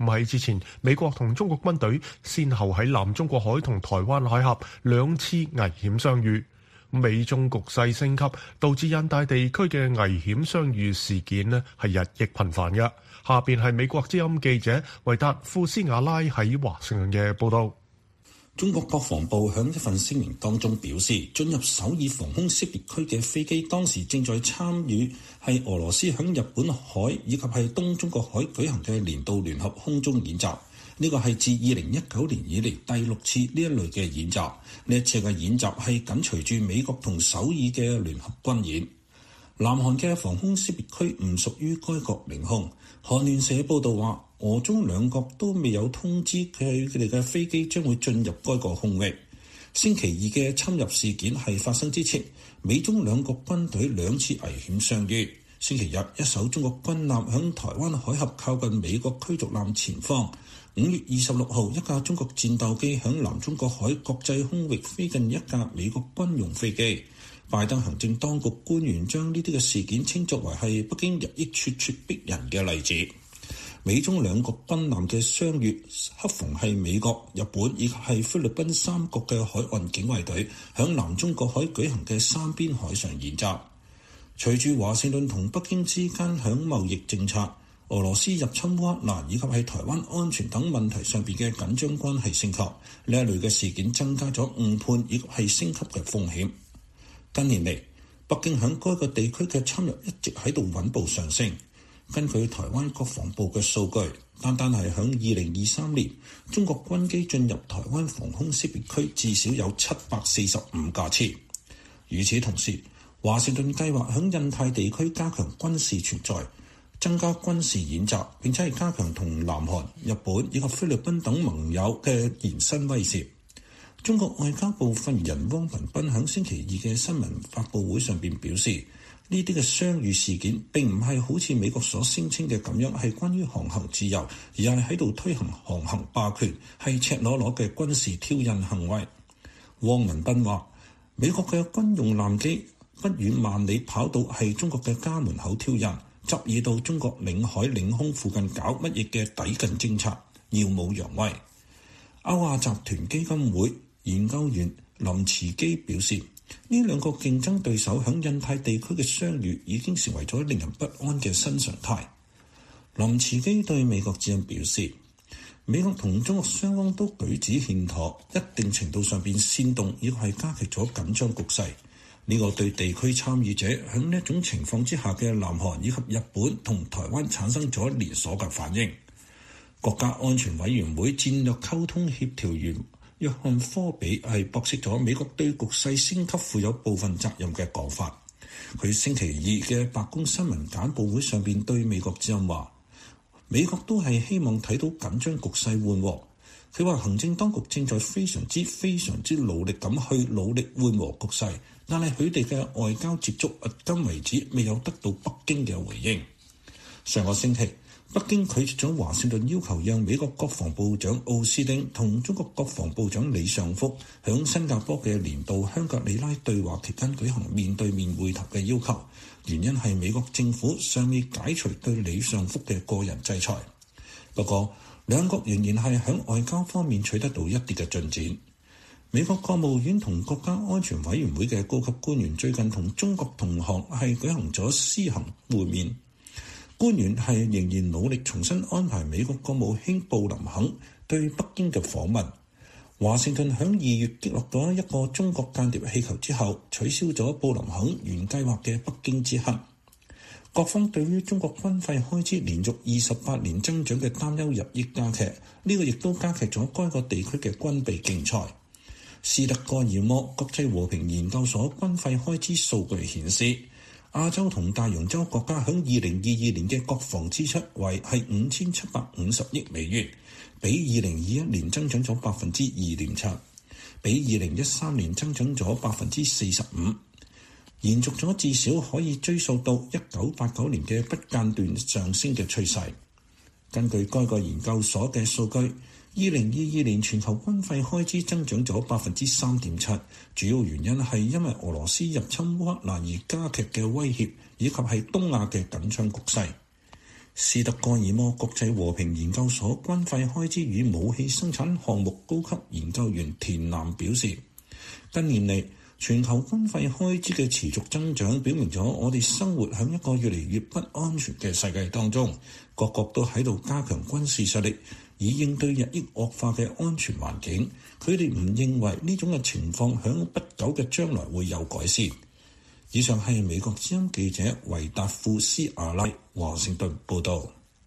喺之前，美國同中國軍隊先後喺南中國海同台灣海峽2次危險相遇。美中局勢升級，導致印太地區嘅危險相遇事件呢係日益頻繁嘅。下邊係美國之音記者維達庫斯瓦拉喺華盛頓嘅報導。 中國國防部響一份聲明當中表示，進入首爾防空識別區嘅飛機當時正在參與係俄羅斯響日本海以及係東中國海舉行嘅年度聯合空中演習。呢個係自2019年以嚟第6次呢一類嘅演習。呢一次嘅演習係緊隨住美國同首爾嘅聯合軍演。南韓嘅防空識別區唔屬於該國領空。韓聯社報道話，俄中兩國都未有通知佢哋嘅飛機將會進入該個空域。星期二嘅侵入事件係發生之前，美中兩國軍隊2次危險相遇。星期日，一艘中國軍艦響台灣海峽靠近美國驅逐艦前方。5月26號，一架中國戰鬥機響南中國海國際空域飛近一架美國軍用飛機。拜登行政當局官員將呢啲嘅事件稱作為係北京日益咄咄逼人嘅例子。美中兩國軍艦嘅相遇，恰逢係美國、日本以及係菲律賓三國嘅海岸警衛隊響南中國海舉行嘅三邊海上演習。隨住華盛頓同北京之間響貿易政策、俄羅斯入侵烏克蘭以及喺台灣安全等問題上邊嘅緊張關係升級，呢一類嘅事件增加咗誤判以及係升級嘅風險。近年嚟，北京響該個地區嘅侵入一直喺度穩步上升。根據台灣國防部嘅數據，單係響2023年，中國軍機進入台灣防空識別區至少有745架次。與此同時，華盛頓計劃響印太地區加強軍事存在，增加軍事演習，並且係加強同南韓、日本以及菲律賓等盟友嘅延伸威懾。中國外交部發言人汪文斌喺星期二嘅新聞發佈會上邊表示，呢啲嘅相遇事件並唔係好似美國所聲稱嘅咁樣係關於航行自由，而係喺度推行航行霸權，係赤裸裸嘅軍事挑釁行為。汪文斌話，美國嘅軍用艦機不遠萬里跑到係中國嘅家門口挑釁，執意到中國領海領空附近搞乜嘢嘅抵近偵察，耀武揚威。歐亞集團基金會研究員林慈基表示，呢兩個競爭對手響印太地區嘅相遇已經成為咗令人不安嘅新常態。林慈基對美國之音表示，美國同中國雙方都舉止欠妥，一定程度上邊煽動亦係加劇咗緊張局勢。呢個對地區參與者響呢一種情況之下嘅南韓以及日本同台灣產生咗連鎖嘅反應。國家安全委員會戰略溝通協調員約翰科比係駁斥咗美國對局勢升級負有部分責任嘅講法。佢星期二嘅白宮新聞簡報會上邊對美國之音話，美國都係希望睇到緊張局勢緩和。佢話行政當局正在非常之努力咁去努力緩和局勢，但係佢哋嘅外交接觸至今為止未有得到北京嘅回應。上個星期，北京拒絕咗華盛頓要求讓美國國防部長奧斯汀同中國國防部長李尚福響新加坡嘅年度香格里拉對話期間舉行面對面會談嘅要求，原因係美國政府尚未解除對李尚福嘅個人制裁。不過，兩國仍然係響外交方面取得到一啲嘅進展。美國國務院同國家安全委員會嘅高級官員最近同中國同行係舉行咗私行會面。官員係仍然努力重新安排美國國務卿布林肯對北京嘅訪問。華盛頓響2月擊落咗一個中國間諜氣球之後，取消咗布林肯原計劃嘅北京之行。各方對於中國軍費開支連續28年增長嘅擔憂日益加劇，呢個亦都加劇咗該個地區嘅軍備競賽。斯德哥爾摩國際和平研究所軍費開支數據顯示，亞洲同大洋洲國家響2022年嘅國防支出為係5750億美元，比2021年增長咗2.7%，比2013年增長咗45%，延續咗至少可以追溯到1989年嘅不間斷上升嘅趨勢。根據該個研究所嘅數據，2022年全球軍費開支增長咗3.7%，主要原因係因為俄羅斯入侵烏克蘭而加劇嘅威脅，以及係東亞嘅緊張局勢。 斯德哥爾摩國際和平研究所軍費開支與武器生產項目高級研究員田南表示，近年嚟全球軍費開支嘅持續增長，表明咗我哋生活喺一個越嚟越不安全嘅世界當中，各國都喺度加強軍事實力，以應對日益惡化嘅安全環境。佢哋唔認為呢種嘅情況響不久嘅將來會有改善。以上係美國之音記者維達富斯阿拉華盛頓報導。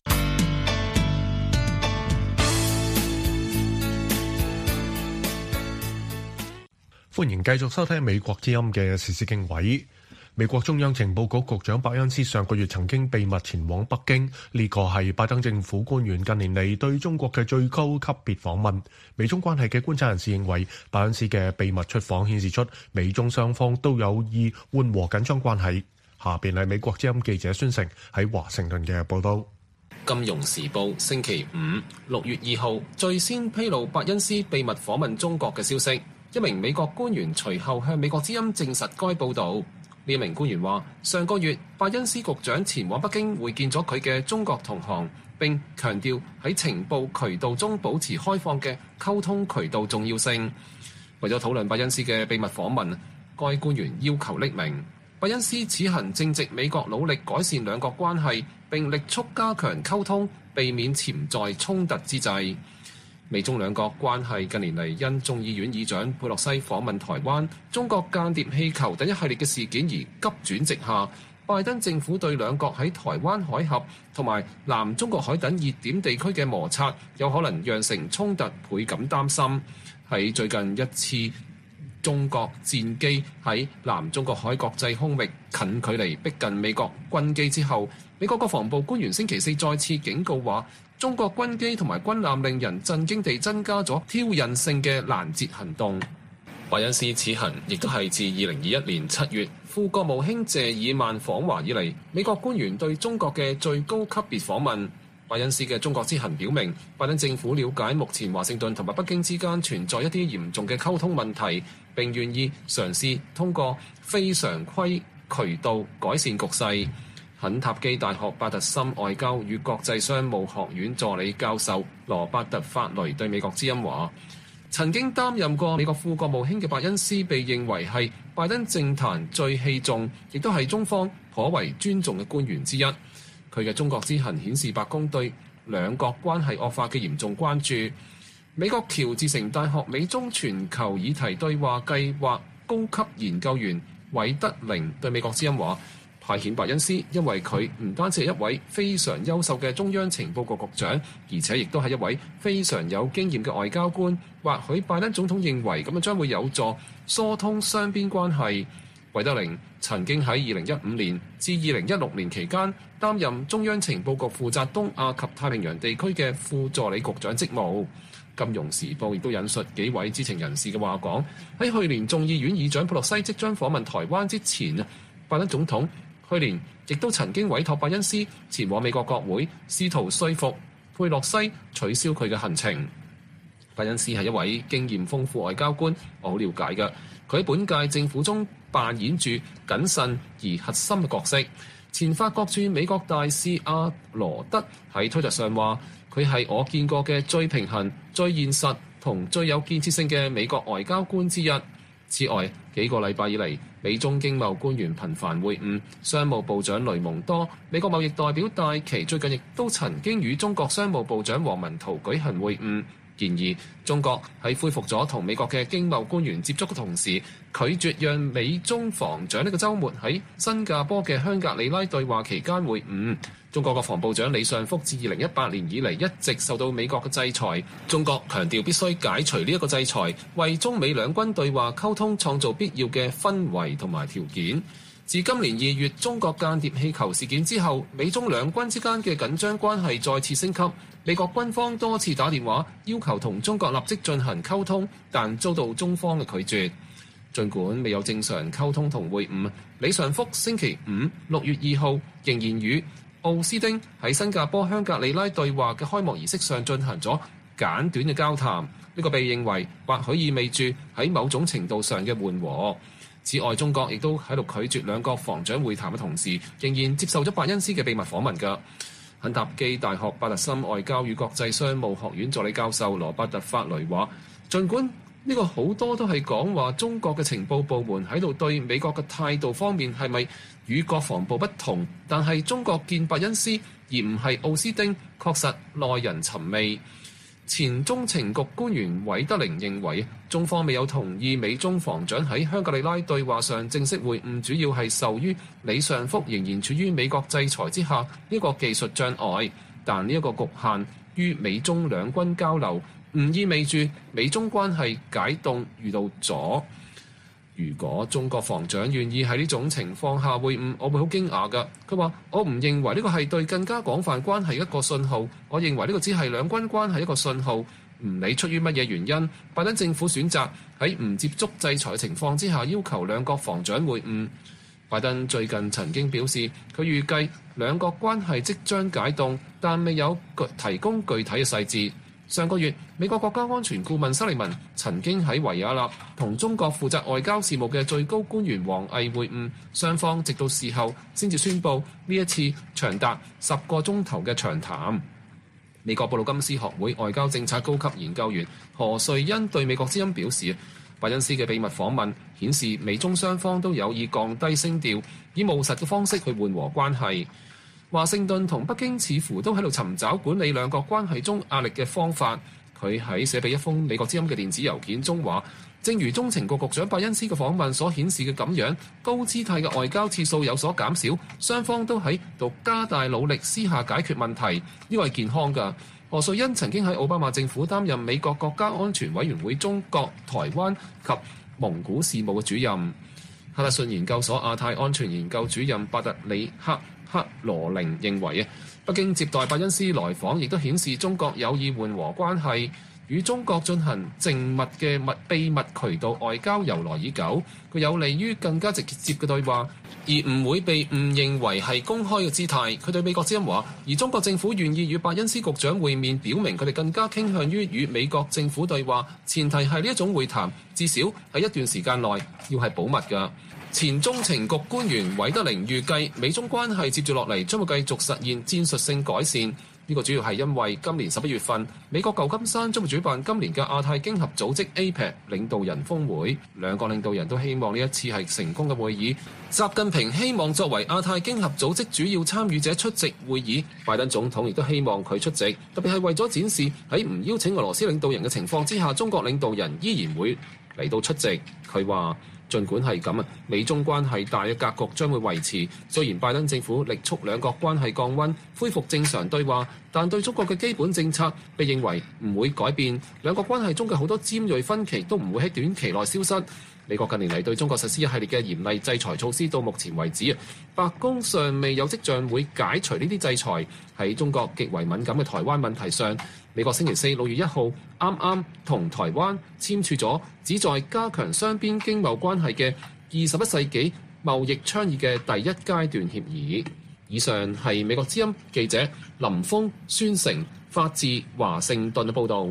歡迎繼續收聽美國之音嘅時事經緯。美國中央情報局局長伯恩斯上個月曾經秘密前往北京，呢個係拜登政府官員近年嚟對中國嘅最高級別訪問。美中關係嘅觀察人士認為，伯恩斯嘅秘密出訪顯示出美中雙方都有意緩和緊張關係。下邊係美國之音記者孫成喺華盛頓嘅報道。 金融時報星期五6月2號最先披露伯恩斯秘密訪問中國嘅消息。一名美國官員隨後向美國之音證實該報導。呢一名官員話：上個月伯恩斯局長前往北京會見咗佢嘅中國同行，並強調喺情報渠道中保持開放嘅溝通渠道重要性。為咗討論伯恩斯嘅秘密訪問，該官員要求匿名。伯恩斯此行正值美國努力改善兩國關係，並力促加強溝通，避免潛在衝突之際。美中兩國關係近年嚟因眾議院議長佩洛西訪問台灣、中國間諜氣球等一系列嘅事件而急轉直下。拜登政府對兩國喺台灣海峽同埋南中國海等熱點地區嘅摩擦，有可能釀成衝突，倍感擔心。喺最近一次中國戰機喺南中國海國際空域近距離逼近美國軍機之後，美國國防部官員星期四再次警告話，中國軍機同埋軍艦令人震驚地增加咗挑釁性嘅攔截行動。伯恩斯此行亦都係自2021年7月副國務卿謝爾曼訪華以嚟，美國官員對中國嘅最高級別訪問。伯恩斯嘅中國之行表明，拜登政府了解目前華盛頓同埋北京之間存在一啲嚴重嘅溝通問題，並願意嘗試通過非常規渠道改善局勢。肯塔基大學巴特森外交與國際商務學院助理教授羅伯特法雷對美國之音話：曾經擔任過美國副國務卿嘅伯恩斯被認為係拜登政壇最器重，亦都係中方頗為尊重嘅官員之一。佢嘅中國之行顯示白宮對兩國關係惡化嘅嚴重關注。美國喬治城大學美中全球議題對話計劃高級研究員韋德寧對美國之音話：派遣伯恩斯，因為佢唔單止係一位非常優秀嘅中央情報局局長，而且亦都係一位非常有經驗嘅外交官。或許拜登總統認為咁樣將會有助疏通雙邊關係。韋德寧曾經喺2015年至2016年期間擔任中央情報局負責東亞及太平洋地區嘅副助理局長職務。金融時報亦都引述幾位知情人士嘅話講，喺去年眾議院議長佩洛西即將訪問台灣之前，拜登總統去年亦都曾經委託伯恩斯前往美國國會，試圖說服佩洛西取消佢嘅行程。伯恩斯係一位經驗豐富外交官，我好了解嘅。佢喺本屆政府中扮演住謹慎而核心嘅角色。前法國駐美國大使阿羅德喺推特上話：佢係我見過嘅最平衡、最現實同最有建設性嘅美國外交官之一。此外，幾個禮拜以嚟，美中經貿官員頻繁會晤，商務部長雷蒙多、美國貿易代表戴琪最近亦都曾經與中國商務部長王文濤舉行會晤。建議中國喺恢復咗同美國嘅經貿官員接觸嘅同時，拒絕讓美中防長呢個週末喺新加坡嘅香格里拉對話期間會晤。中國國防部長李尚福自2018年以嚟一直受到美國嘅制裁，中國強調必須解除呢一個制裁，為中美兩軍對話溝通創造必要嘅氛圍同埋條件。自今年2月中國間諜氣球事件之後，美中兩軍之間嘅緊張關係再次升級。美國軍方多次打電話要求同中國立即進行溝通，但遭到中方嘅拒絕。儘管未有正常溝通同會晤，李尚福星期五6月2號仍然與奧斯汀喺新加坡香格里拉對話嘅開幕儀式上進行咗簡短嘅交談。呢個被認為或許意味住喺某種程度上嘅緩和。此外，中國亦都喺度拒絕兩國防長會談嘅同時，仍然接受咗伯恩斯嘅秘密訪問㗎。 肯塔基大學巴特森外交與國際商務學院助理教授羅伯特法雷話，儘管呢個好多都係講話中國嘅情報部門喺度對美國嘅態度方面係咪與國防部不同，但係中國見伯恩斯而唔係奧斯丁，確實耐人尋味。前中情局官員韋德寧認為，中方未有同意美中防長喺香格里拉對話上正式會晤，主要係受於李尚福仍然處於美國制裁之下呢個技術障礙，但呢一個局限於美中兩軍交流，唔意味住美中關係解凍遇到阻。如果中國防長願意喺呢種情況下會晤，我會好驚訝㗎。佢話：我唔認為呢個係對更加廣泛關係一個信號，我認為呢個只係兩軍關係一個信號。唔理出於乜嘢原因，拜登政府選擇喺唔接觸制裁嘅情況之下要求兩國防長會晤。拜登最近曾經表示，佢預計兩國關係即將解凍，但未有提供具體嘅細節。上個月，美國國家安全顧問沙利文曾經喺維也納同中國負責外交事務嘅最高官員王毅會晤，雙方直到事後先至宣布呢一次長達10個鐘頭嘅長談。美國布魯金斯學會外交政策高級研究員何瑞恩對美國之音表示，拜登斯嘅秘密訪問顯示美中雙方都有意降低聲調，以務實嘅方式去緩和關係。華盛頓同北京似乎都喺度尋找管理兩國關係中壓力嘅方法。佢喺寫俾一封美國之音嘅電子郵件中話，正如中情局局長伯恩斯嘅訪問所顯示嘅咁樣，高姿態嘅外交次數有所減少，雙方都喺度加大努力私下解決問題，呢個係健康㗎。何瑞恩曾經喺奧巴馬政府擔任美國國家安全委員會中國、台灣及蒙古事務嘅主任。哈德遜研究所亞太安全研究主任巴特里克羅寧認為，北京接待伯恩斯來訪，亦都顯示中國有意緩和關係，與中國進行靜密嘅秘密渠道外交由來已久，佢有利於更加直接嘅對話，而唔會被誤認為係公開嘅姿態。佢對美國之音話，而中國政府願意與伯恩斯局長會面，表明佢哋更加傾向於與美國政府對話，前提係呢一種會談至少喺一段時間內要係保密㗎。前中情局官員韋德寧預計美中關係接住落嚟將會繼續實現戰術性改善，呢個主要係因為今年11月份美國舊金山將會主辦今年嘅亞太經合組織 APEC 領導人峰會，兩個領導人都希望呢一次係成功嘅會議。習近平希望作為亞太經合組織主要參與者出席會議，拜登總統亦都希望佢出席，特別係為咗展示喺唔邀請俄羅斯領導人嘅情況之下，中國領導人依然會嚟到出席。佢話，儘管係咁啊，美中關係大嘅格局將會維持。雖然拜登政府力促兩國關係降溫，恢復正常對話，但對中國嘅基本政策被認為唔會改變。兩國關係中嘅好多尖鋭分歧都唔會喺短期內消失。美國近年嚟對中國實施一系列嘅嚴厲制裁措施，到目前為止，白宮尚未有跡象會解除呢啲制裁。喺中國極為敏感嘅台灣問題上，美國星期四6月1號啱啱同台灣簽署咗旨在加強雙邊經貿關係嘅21世紀貿易倡議嘅第一階段協議。以上係美國之音記者林峰宣成發自華盛頓嘅報導。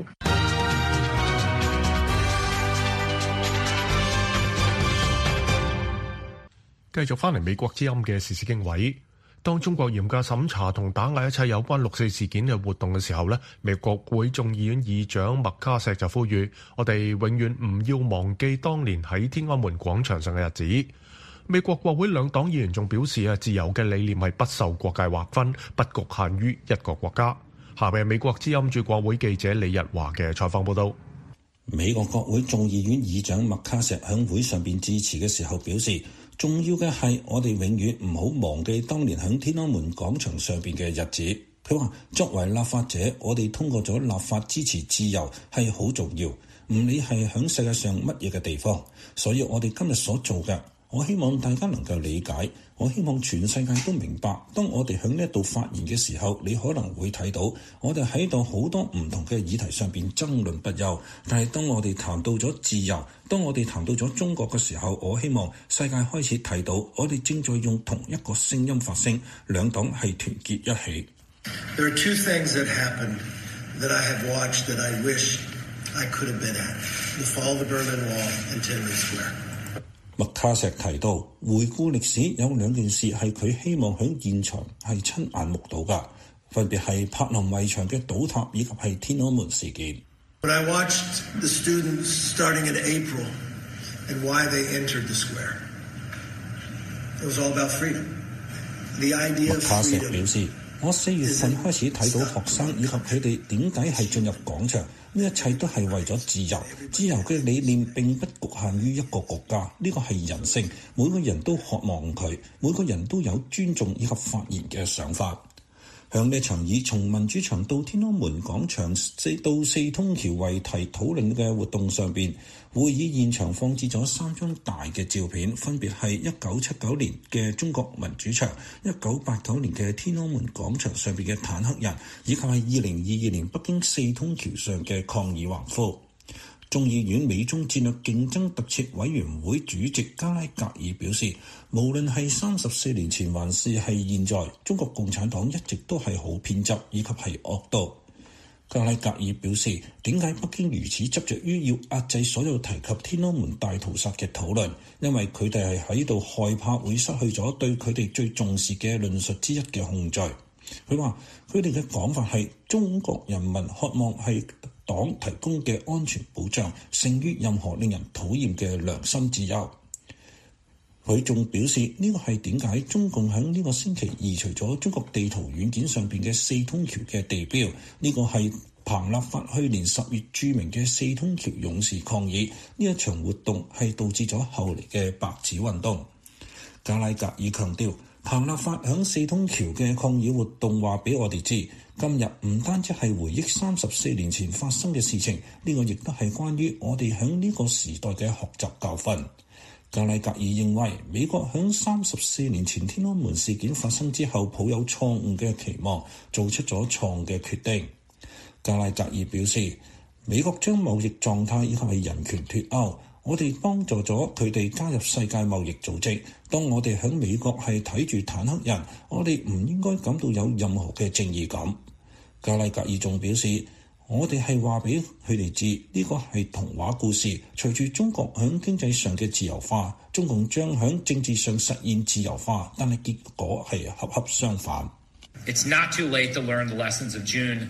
繼續翻嚟美國之音嘅時事經緯，當中國嚴格審查同打壓一切有關6四事件嘅活動嘅時候呢，美國國會眾議院議長麥卡錫就呼籲我哋永遠唔要忘記當年喺天安門廣場上嘅日子。美國國會兩黨議員仲表示自由嘅理念係不受國界劃分，不局限於一個國家。下面係美國之音駐國會記者李日華嘅採訪報道。 美國國會眾議院議長麥卡錫喺會上邊致辭嘅時候表示，重要嘅係我哋永遠唔好忘記當年喺天安門廣場上邊嘅日子。佢話，作為立法者，我哋通過咗立法支持自由係好重要，唔理係喺世界上乜嘢嘅地方。所以我哋今日所做嘅，我希望大家能夠理解，我希望全世界都明白，當我哋喺呢度發言嘅時候，你可能會睇到我哋喺度好多唔同嘅議題上邊爭論不休，但係當我哋談到咗自由，當我哋談到咗中國嘅時候，我希望世界開始睇到我哋正在用同一個聲音發聲，兩黨係團結一起。 There are two things that happened that I have watched that I wish I could have been at. The fall of the Berlin Wall and Tiananmen Square. 麥卡錫提到，回顧歷史有兩件事係佢希望喺現場係親眼目睹㗎， 分別係柏林圍牆嘅倒塌以及係天安門事件。 When I watched the students starting in April and why they entered the square, it was all about freedom. The idea of freedom. 麥卡錫表示，我4月份開始睇到學生以及佢哋點解係進入廣場，呢一切都係為咗自由。自由嘅理念並不局限於一個國家，呢個係人性，每個人都渴望佢，每個人都有尊重以及發言嘅想法。向呢場以從民主牆到天安門廣場到四通橋為題討論嘅活動上邊，會議現場放置咗3張大嘅照片，分別係1979年嘅中國民主牆、1989年嘅天安門廣場上邊嘅坦克人，以及係2022年北京四通橋上嘅抗議橫幅。眾議院美中戰略競爭特設委員會主席加拉格爾表示，無論係34年前還是係現在，中國共產黨一直都係好偏執以及係惡毒。加拉格爾表示，點解北京如此執着於要壓制所有提及天安門大屠殺嘅討論？因為佢哋係喺度害怕會失去咗對佢哋最重視嘅論述之一嘅控罪。佢話佢哋嘅講法係中國人民渴望係黨提供嘅安全保障勝於任何令人討厭嘅良心自由。佢仲表示，呢個係點解中共喺呢個星期移除咗中國地圖軟件上邊嘅四通橋嘅地標。呢個係彭立發去年10月著名嘅四通橋勇士抗議，呢一場活動係導致咗後嚟嘅白紙運動。加拉格爾強調，彭立發響四通橋嘅抗議活動話俾我哋知，今日唔單止係回憶34年前發生嘅事情，呢個亦都係關於我哋響呢個時代嘅學習教訓。加拉格爾認為，美國響34年前天安門事件發生之後抱有錯誤嘅期望，做出咗錯誤嘅決定。加拉格爾表示，美國將貿易狀態以及係人權脫鈎，我哋幫助咗佢哋加入世界貿易組織。當我哋響美國係睇住坦克人，我哋唔應該感到有任何嘅正義感。加拉格爾仲表示，我哋係話俾佢哋知，呢個係童話故事。隨住中國響經濟上嘅自由化，中共將響政治上實現自由化，但係結果係恰恰相反。 It's not too late to learn the lessons of June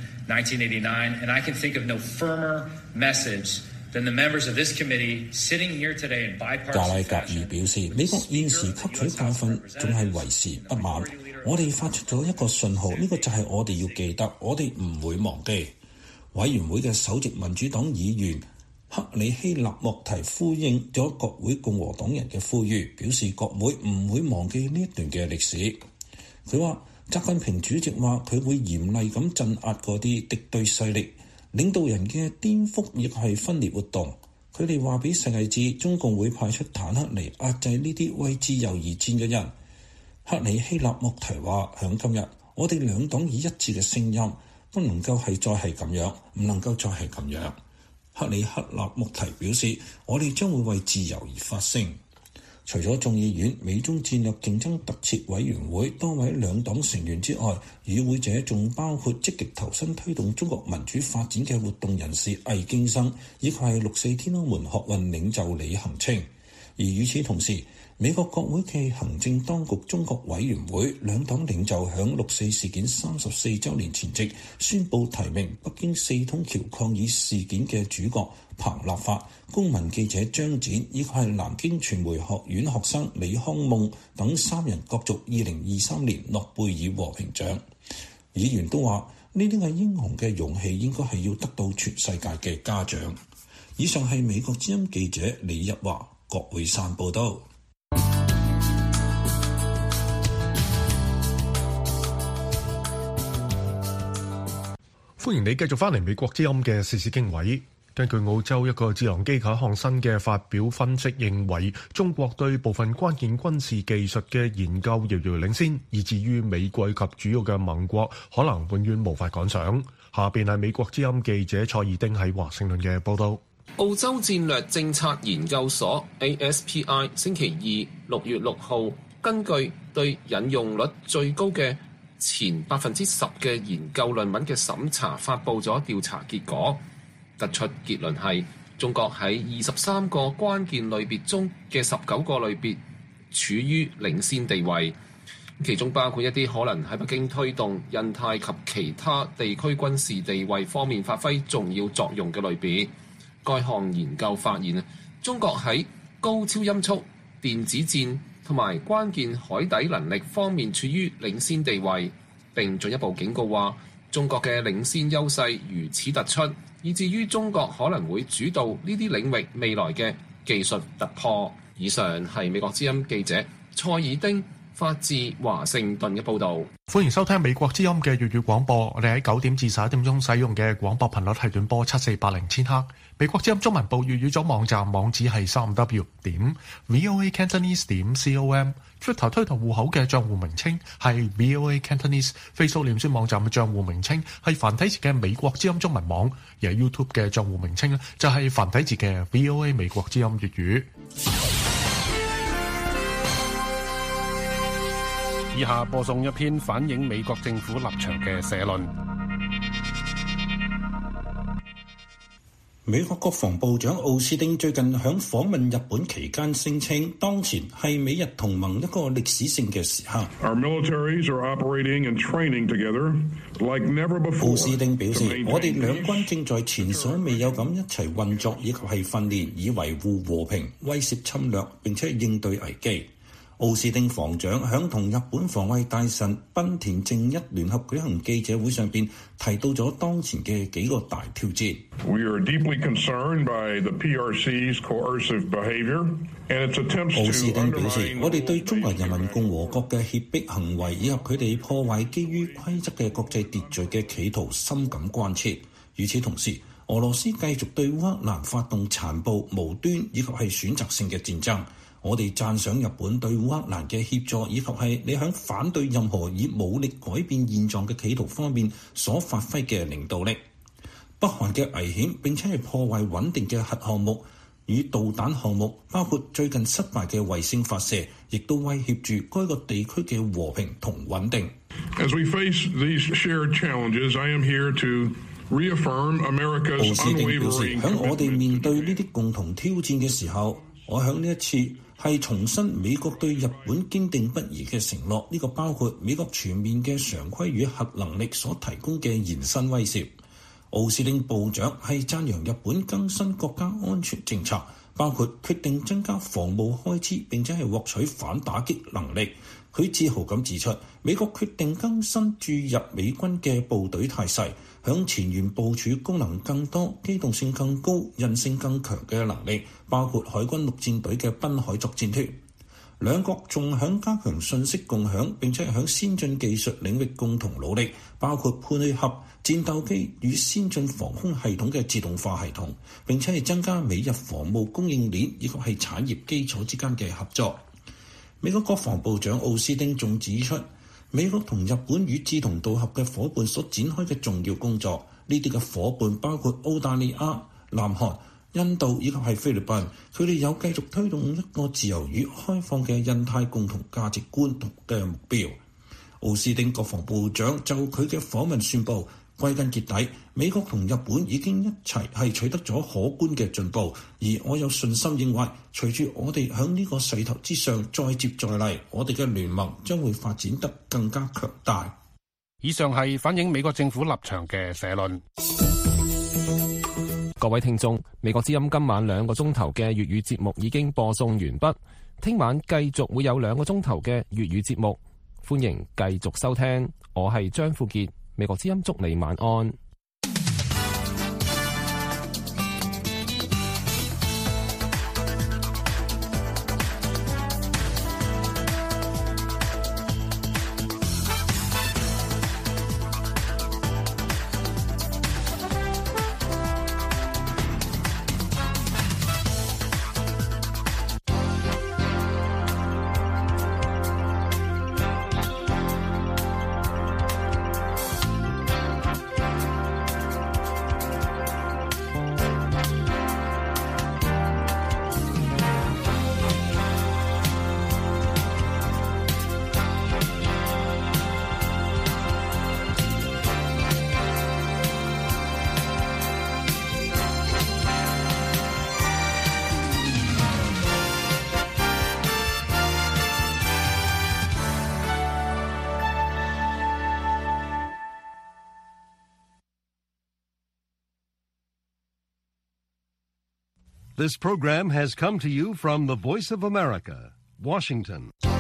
1989, and I can think of no firmer message than the members of this committee sitting here today in bipartisan fashion. 加拉格爾表示，美國現時吸取教訓仲係為時不晚。我哋發出咗一個信號，呢個就係我哋要記得，我哋唔會忘記。委員會嘅首席民主黨議員克里希納莫提呼應咗國會共和黨人嘅呼籲，表示國會唔會忘記呢一段嘅歷史。佢話，習近平主席話佢會嚴厲咁鎮壓嗰啲敵對勢力、領導人嘅顛覆亦係分裂活動。佢哋話俾世界知，中共會派出坦克嚟壓制呢啲為自由而戰嘅人。克里希納莫提話，響今日，我哋兩黨以一致嘅聲音，不能夠係再係咁樣，唔能夠再係咁樣。克里克納莫提表示，我哋將會為自由而發聲。除咗眾議院美中戰略競爭特設委員會多位兩黨成員之外，與會者仲包括積極投身推動中國民主發展嘅活動人士魏京生，以及係6·4天安門學運領袖李恒清。而與此同時，美國國會嘅行政當局中國委員會兩黨領袖響6·4事件34週年前夕宣布提名北京四通橋抗議事件嘅主角彭立發、公民記者張展以及係南京傳媒學院學生李康夢等3人角逐2023年諾貝爾和平獎。議員都話，呢啲係英雄嘅勇氣應該係要得到全世界嘅嘉獎。以上係美國之音記者李日華郭會山報道。 歡迎你繼續翻嚟美國之音嘅時事經緯。根據澳洲一個智囊機構一項新嘅發表分析認為，中國對部分關鍵軍事技術嘅研究遙遙領先，以至於美國及主要嘅盟國可能永遠無法趕上。下邊係美國之音記者蔡爾丁喺華盛頓嘅報道。 澳洲戰略政策研究所 ASPI 星期二6月6號根據對引用率最高嘅前10%嘅研究論文嘅審查發布咗調查結果，得出結論係中國喺23個關鍵類別中嘅19個類別處於領先地位， 其中包括一啲可能喺北京推動印太及其他地區軍事地位方面發揮重要作用嘅類別。該項研究發現，中國喺高超音速、電子戰同埋關鍵海底能力方面處於領先地位，並進一步警告話，中國嘅領先優勢如此突出，以至於中國可能會主導呢啲領域未來嘅技術突破。以上係美國之音記者蔡爾丁發自華盛頓嘅報導。 歡迎收聽美國之音嘅粵語廣播。我哋喺9點至11點鐘使用嘅廣播頻率係短波7480千赫。美國之音中文部粵語組網站網址係3w.voacantonese.com。Twitter 推特戶口嘅帳戶名稱係 VOA Cantonese。Facebook 臉書網站嘅帳戶名稱係繁體字嘅美國之音中文網。而 YouTube 嘅帳戶名稱呢就係繁體字嘅 VOA 美國之音粵語。 以下播送一篇反映美國政府立場嘅社論。 美國國防部長奧斯汀最近響訪問日本期間聲稱，當前係美日同盟一個歷史性嘅時刻。奧斯汀表示，我哋兩軍正在前所未有咁一齊運作以及係訓練，以維護和平、威懾侵略並且應對危機。奧斯汀防長響同日本防衛大臣濱田正一聯合舉行記者會上邊提到咗當前嘅幾個大挑戰。奧斯汀表示，我哋對中華人民共和國嘅脅迫行為以及佢哋破壞基於規則嘅國際秩序嘅企圖深感關切。與此同時，俄羅斯繼續對烏克蘭發動殘暴、無端以及係選擇性嘅戰爭。我哋讚賞日本對烏克蘭嘅協助，以及係你喺反對任何以武力改變現狀嘅企圖方面所發揮嘅領導力。北韓嘅危險並且係破壞穩定嘅核項目與導彈項目，包括最近失敗嘅衛星發射，亦都威脅住該個地區嘅和平同穩定。奧斯汀表示，喺我哋面對呢啲共同挑戰嘅時候，我喺呢一次係重申美國對日本堅定不移嘅承諾，呢個包括美國全面嘅常規與核能力所提供嘅延伸威懾。奧斯汀部長係讚揚日本更新國家安全政策，包括決定增加防務開支並且係獲取反打擊能力。佢自豪咁指出，美國決定更新駐日美軍嘅部隊態勢，向前沿部署功能更多、機動性更高、韌性更強嘅能力，包括海軍陸戰隊嘅濱海作戰團。兩國仲響加強信息共享，並且係響先進技術領域共同努力，包括配合戰鬥機與先進防空系統嘅自動化系統，並且係增加美日防務供應鏈以及係產業基礎之間嘅合作。美國國防部長奧斯汀仲指出，美國同日本與志同道合嘅夥伴所展開嘅重要工作，呢啲嘅夥伴包括澳大利亞、南韓、印度以及係菲律賓，佢哋有繼續推動一個自由與開放嘅印太共同價值觀同嘅目標。奧斯汀國防部長就佢嘅訪問宣布，歸根結底，美國同日本已經一齊係取得咗可觀嘅進步，而我有信心認為，隨住我哋喺呢個勢頭之上再接再厲，我哋嘅聯盟將會發展得更加強大。 以上係反映美國政府立場嘅社論。 各位聽眾，美國之音今晚2個鐘頭嘅粵語節目已經播送完畢，聽晚繼續會有2個鐘頭嘅粵語節目，歡迎繼續收聽。我係張富傑，美國之音祝你晚安。 This program has come to you from the Voice of America, Washington.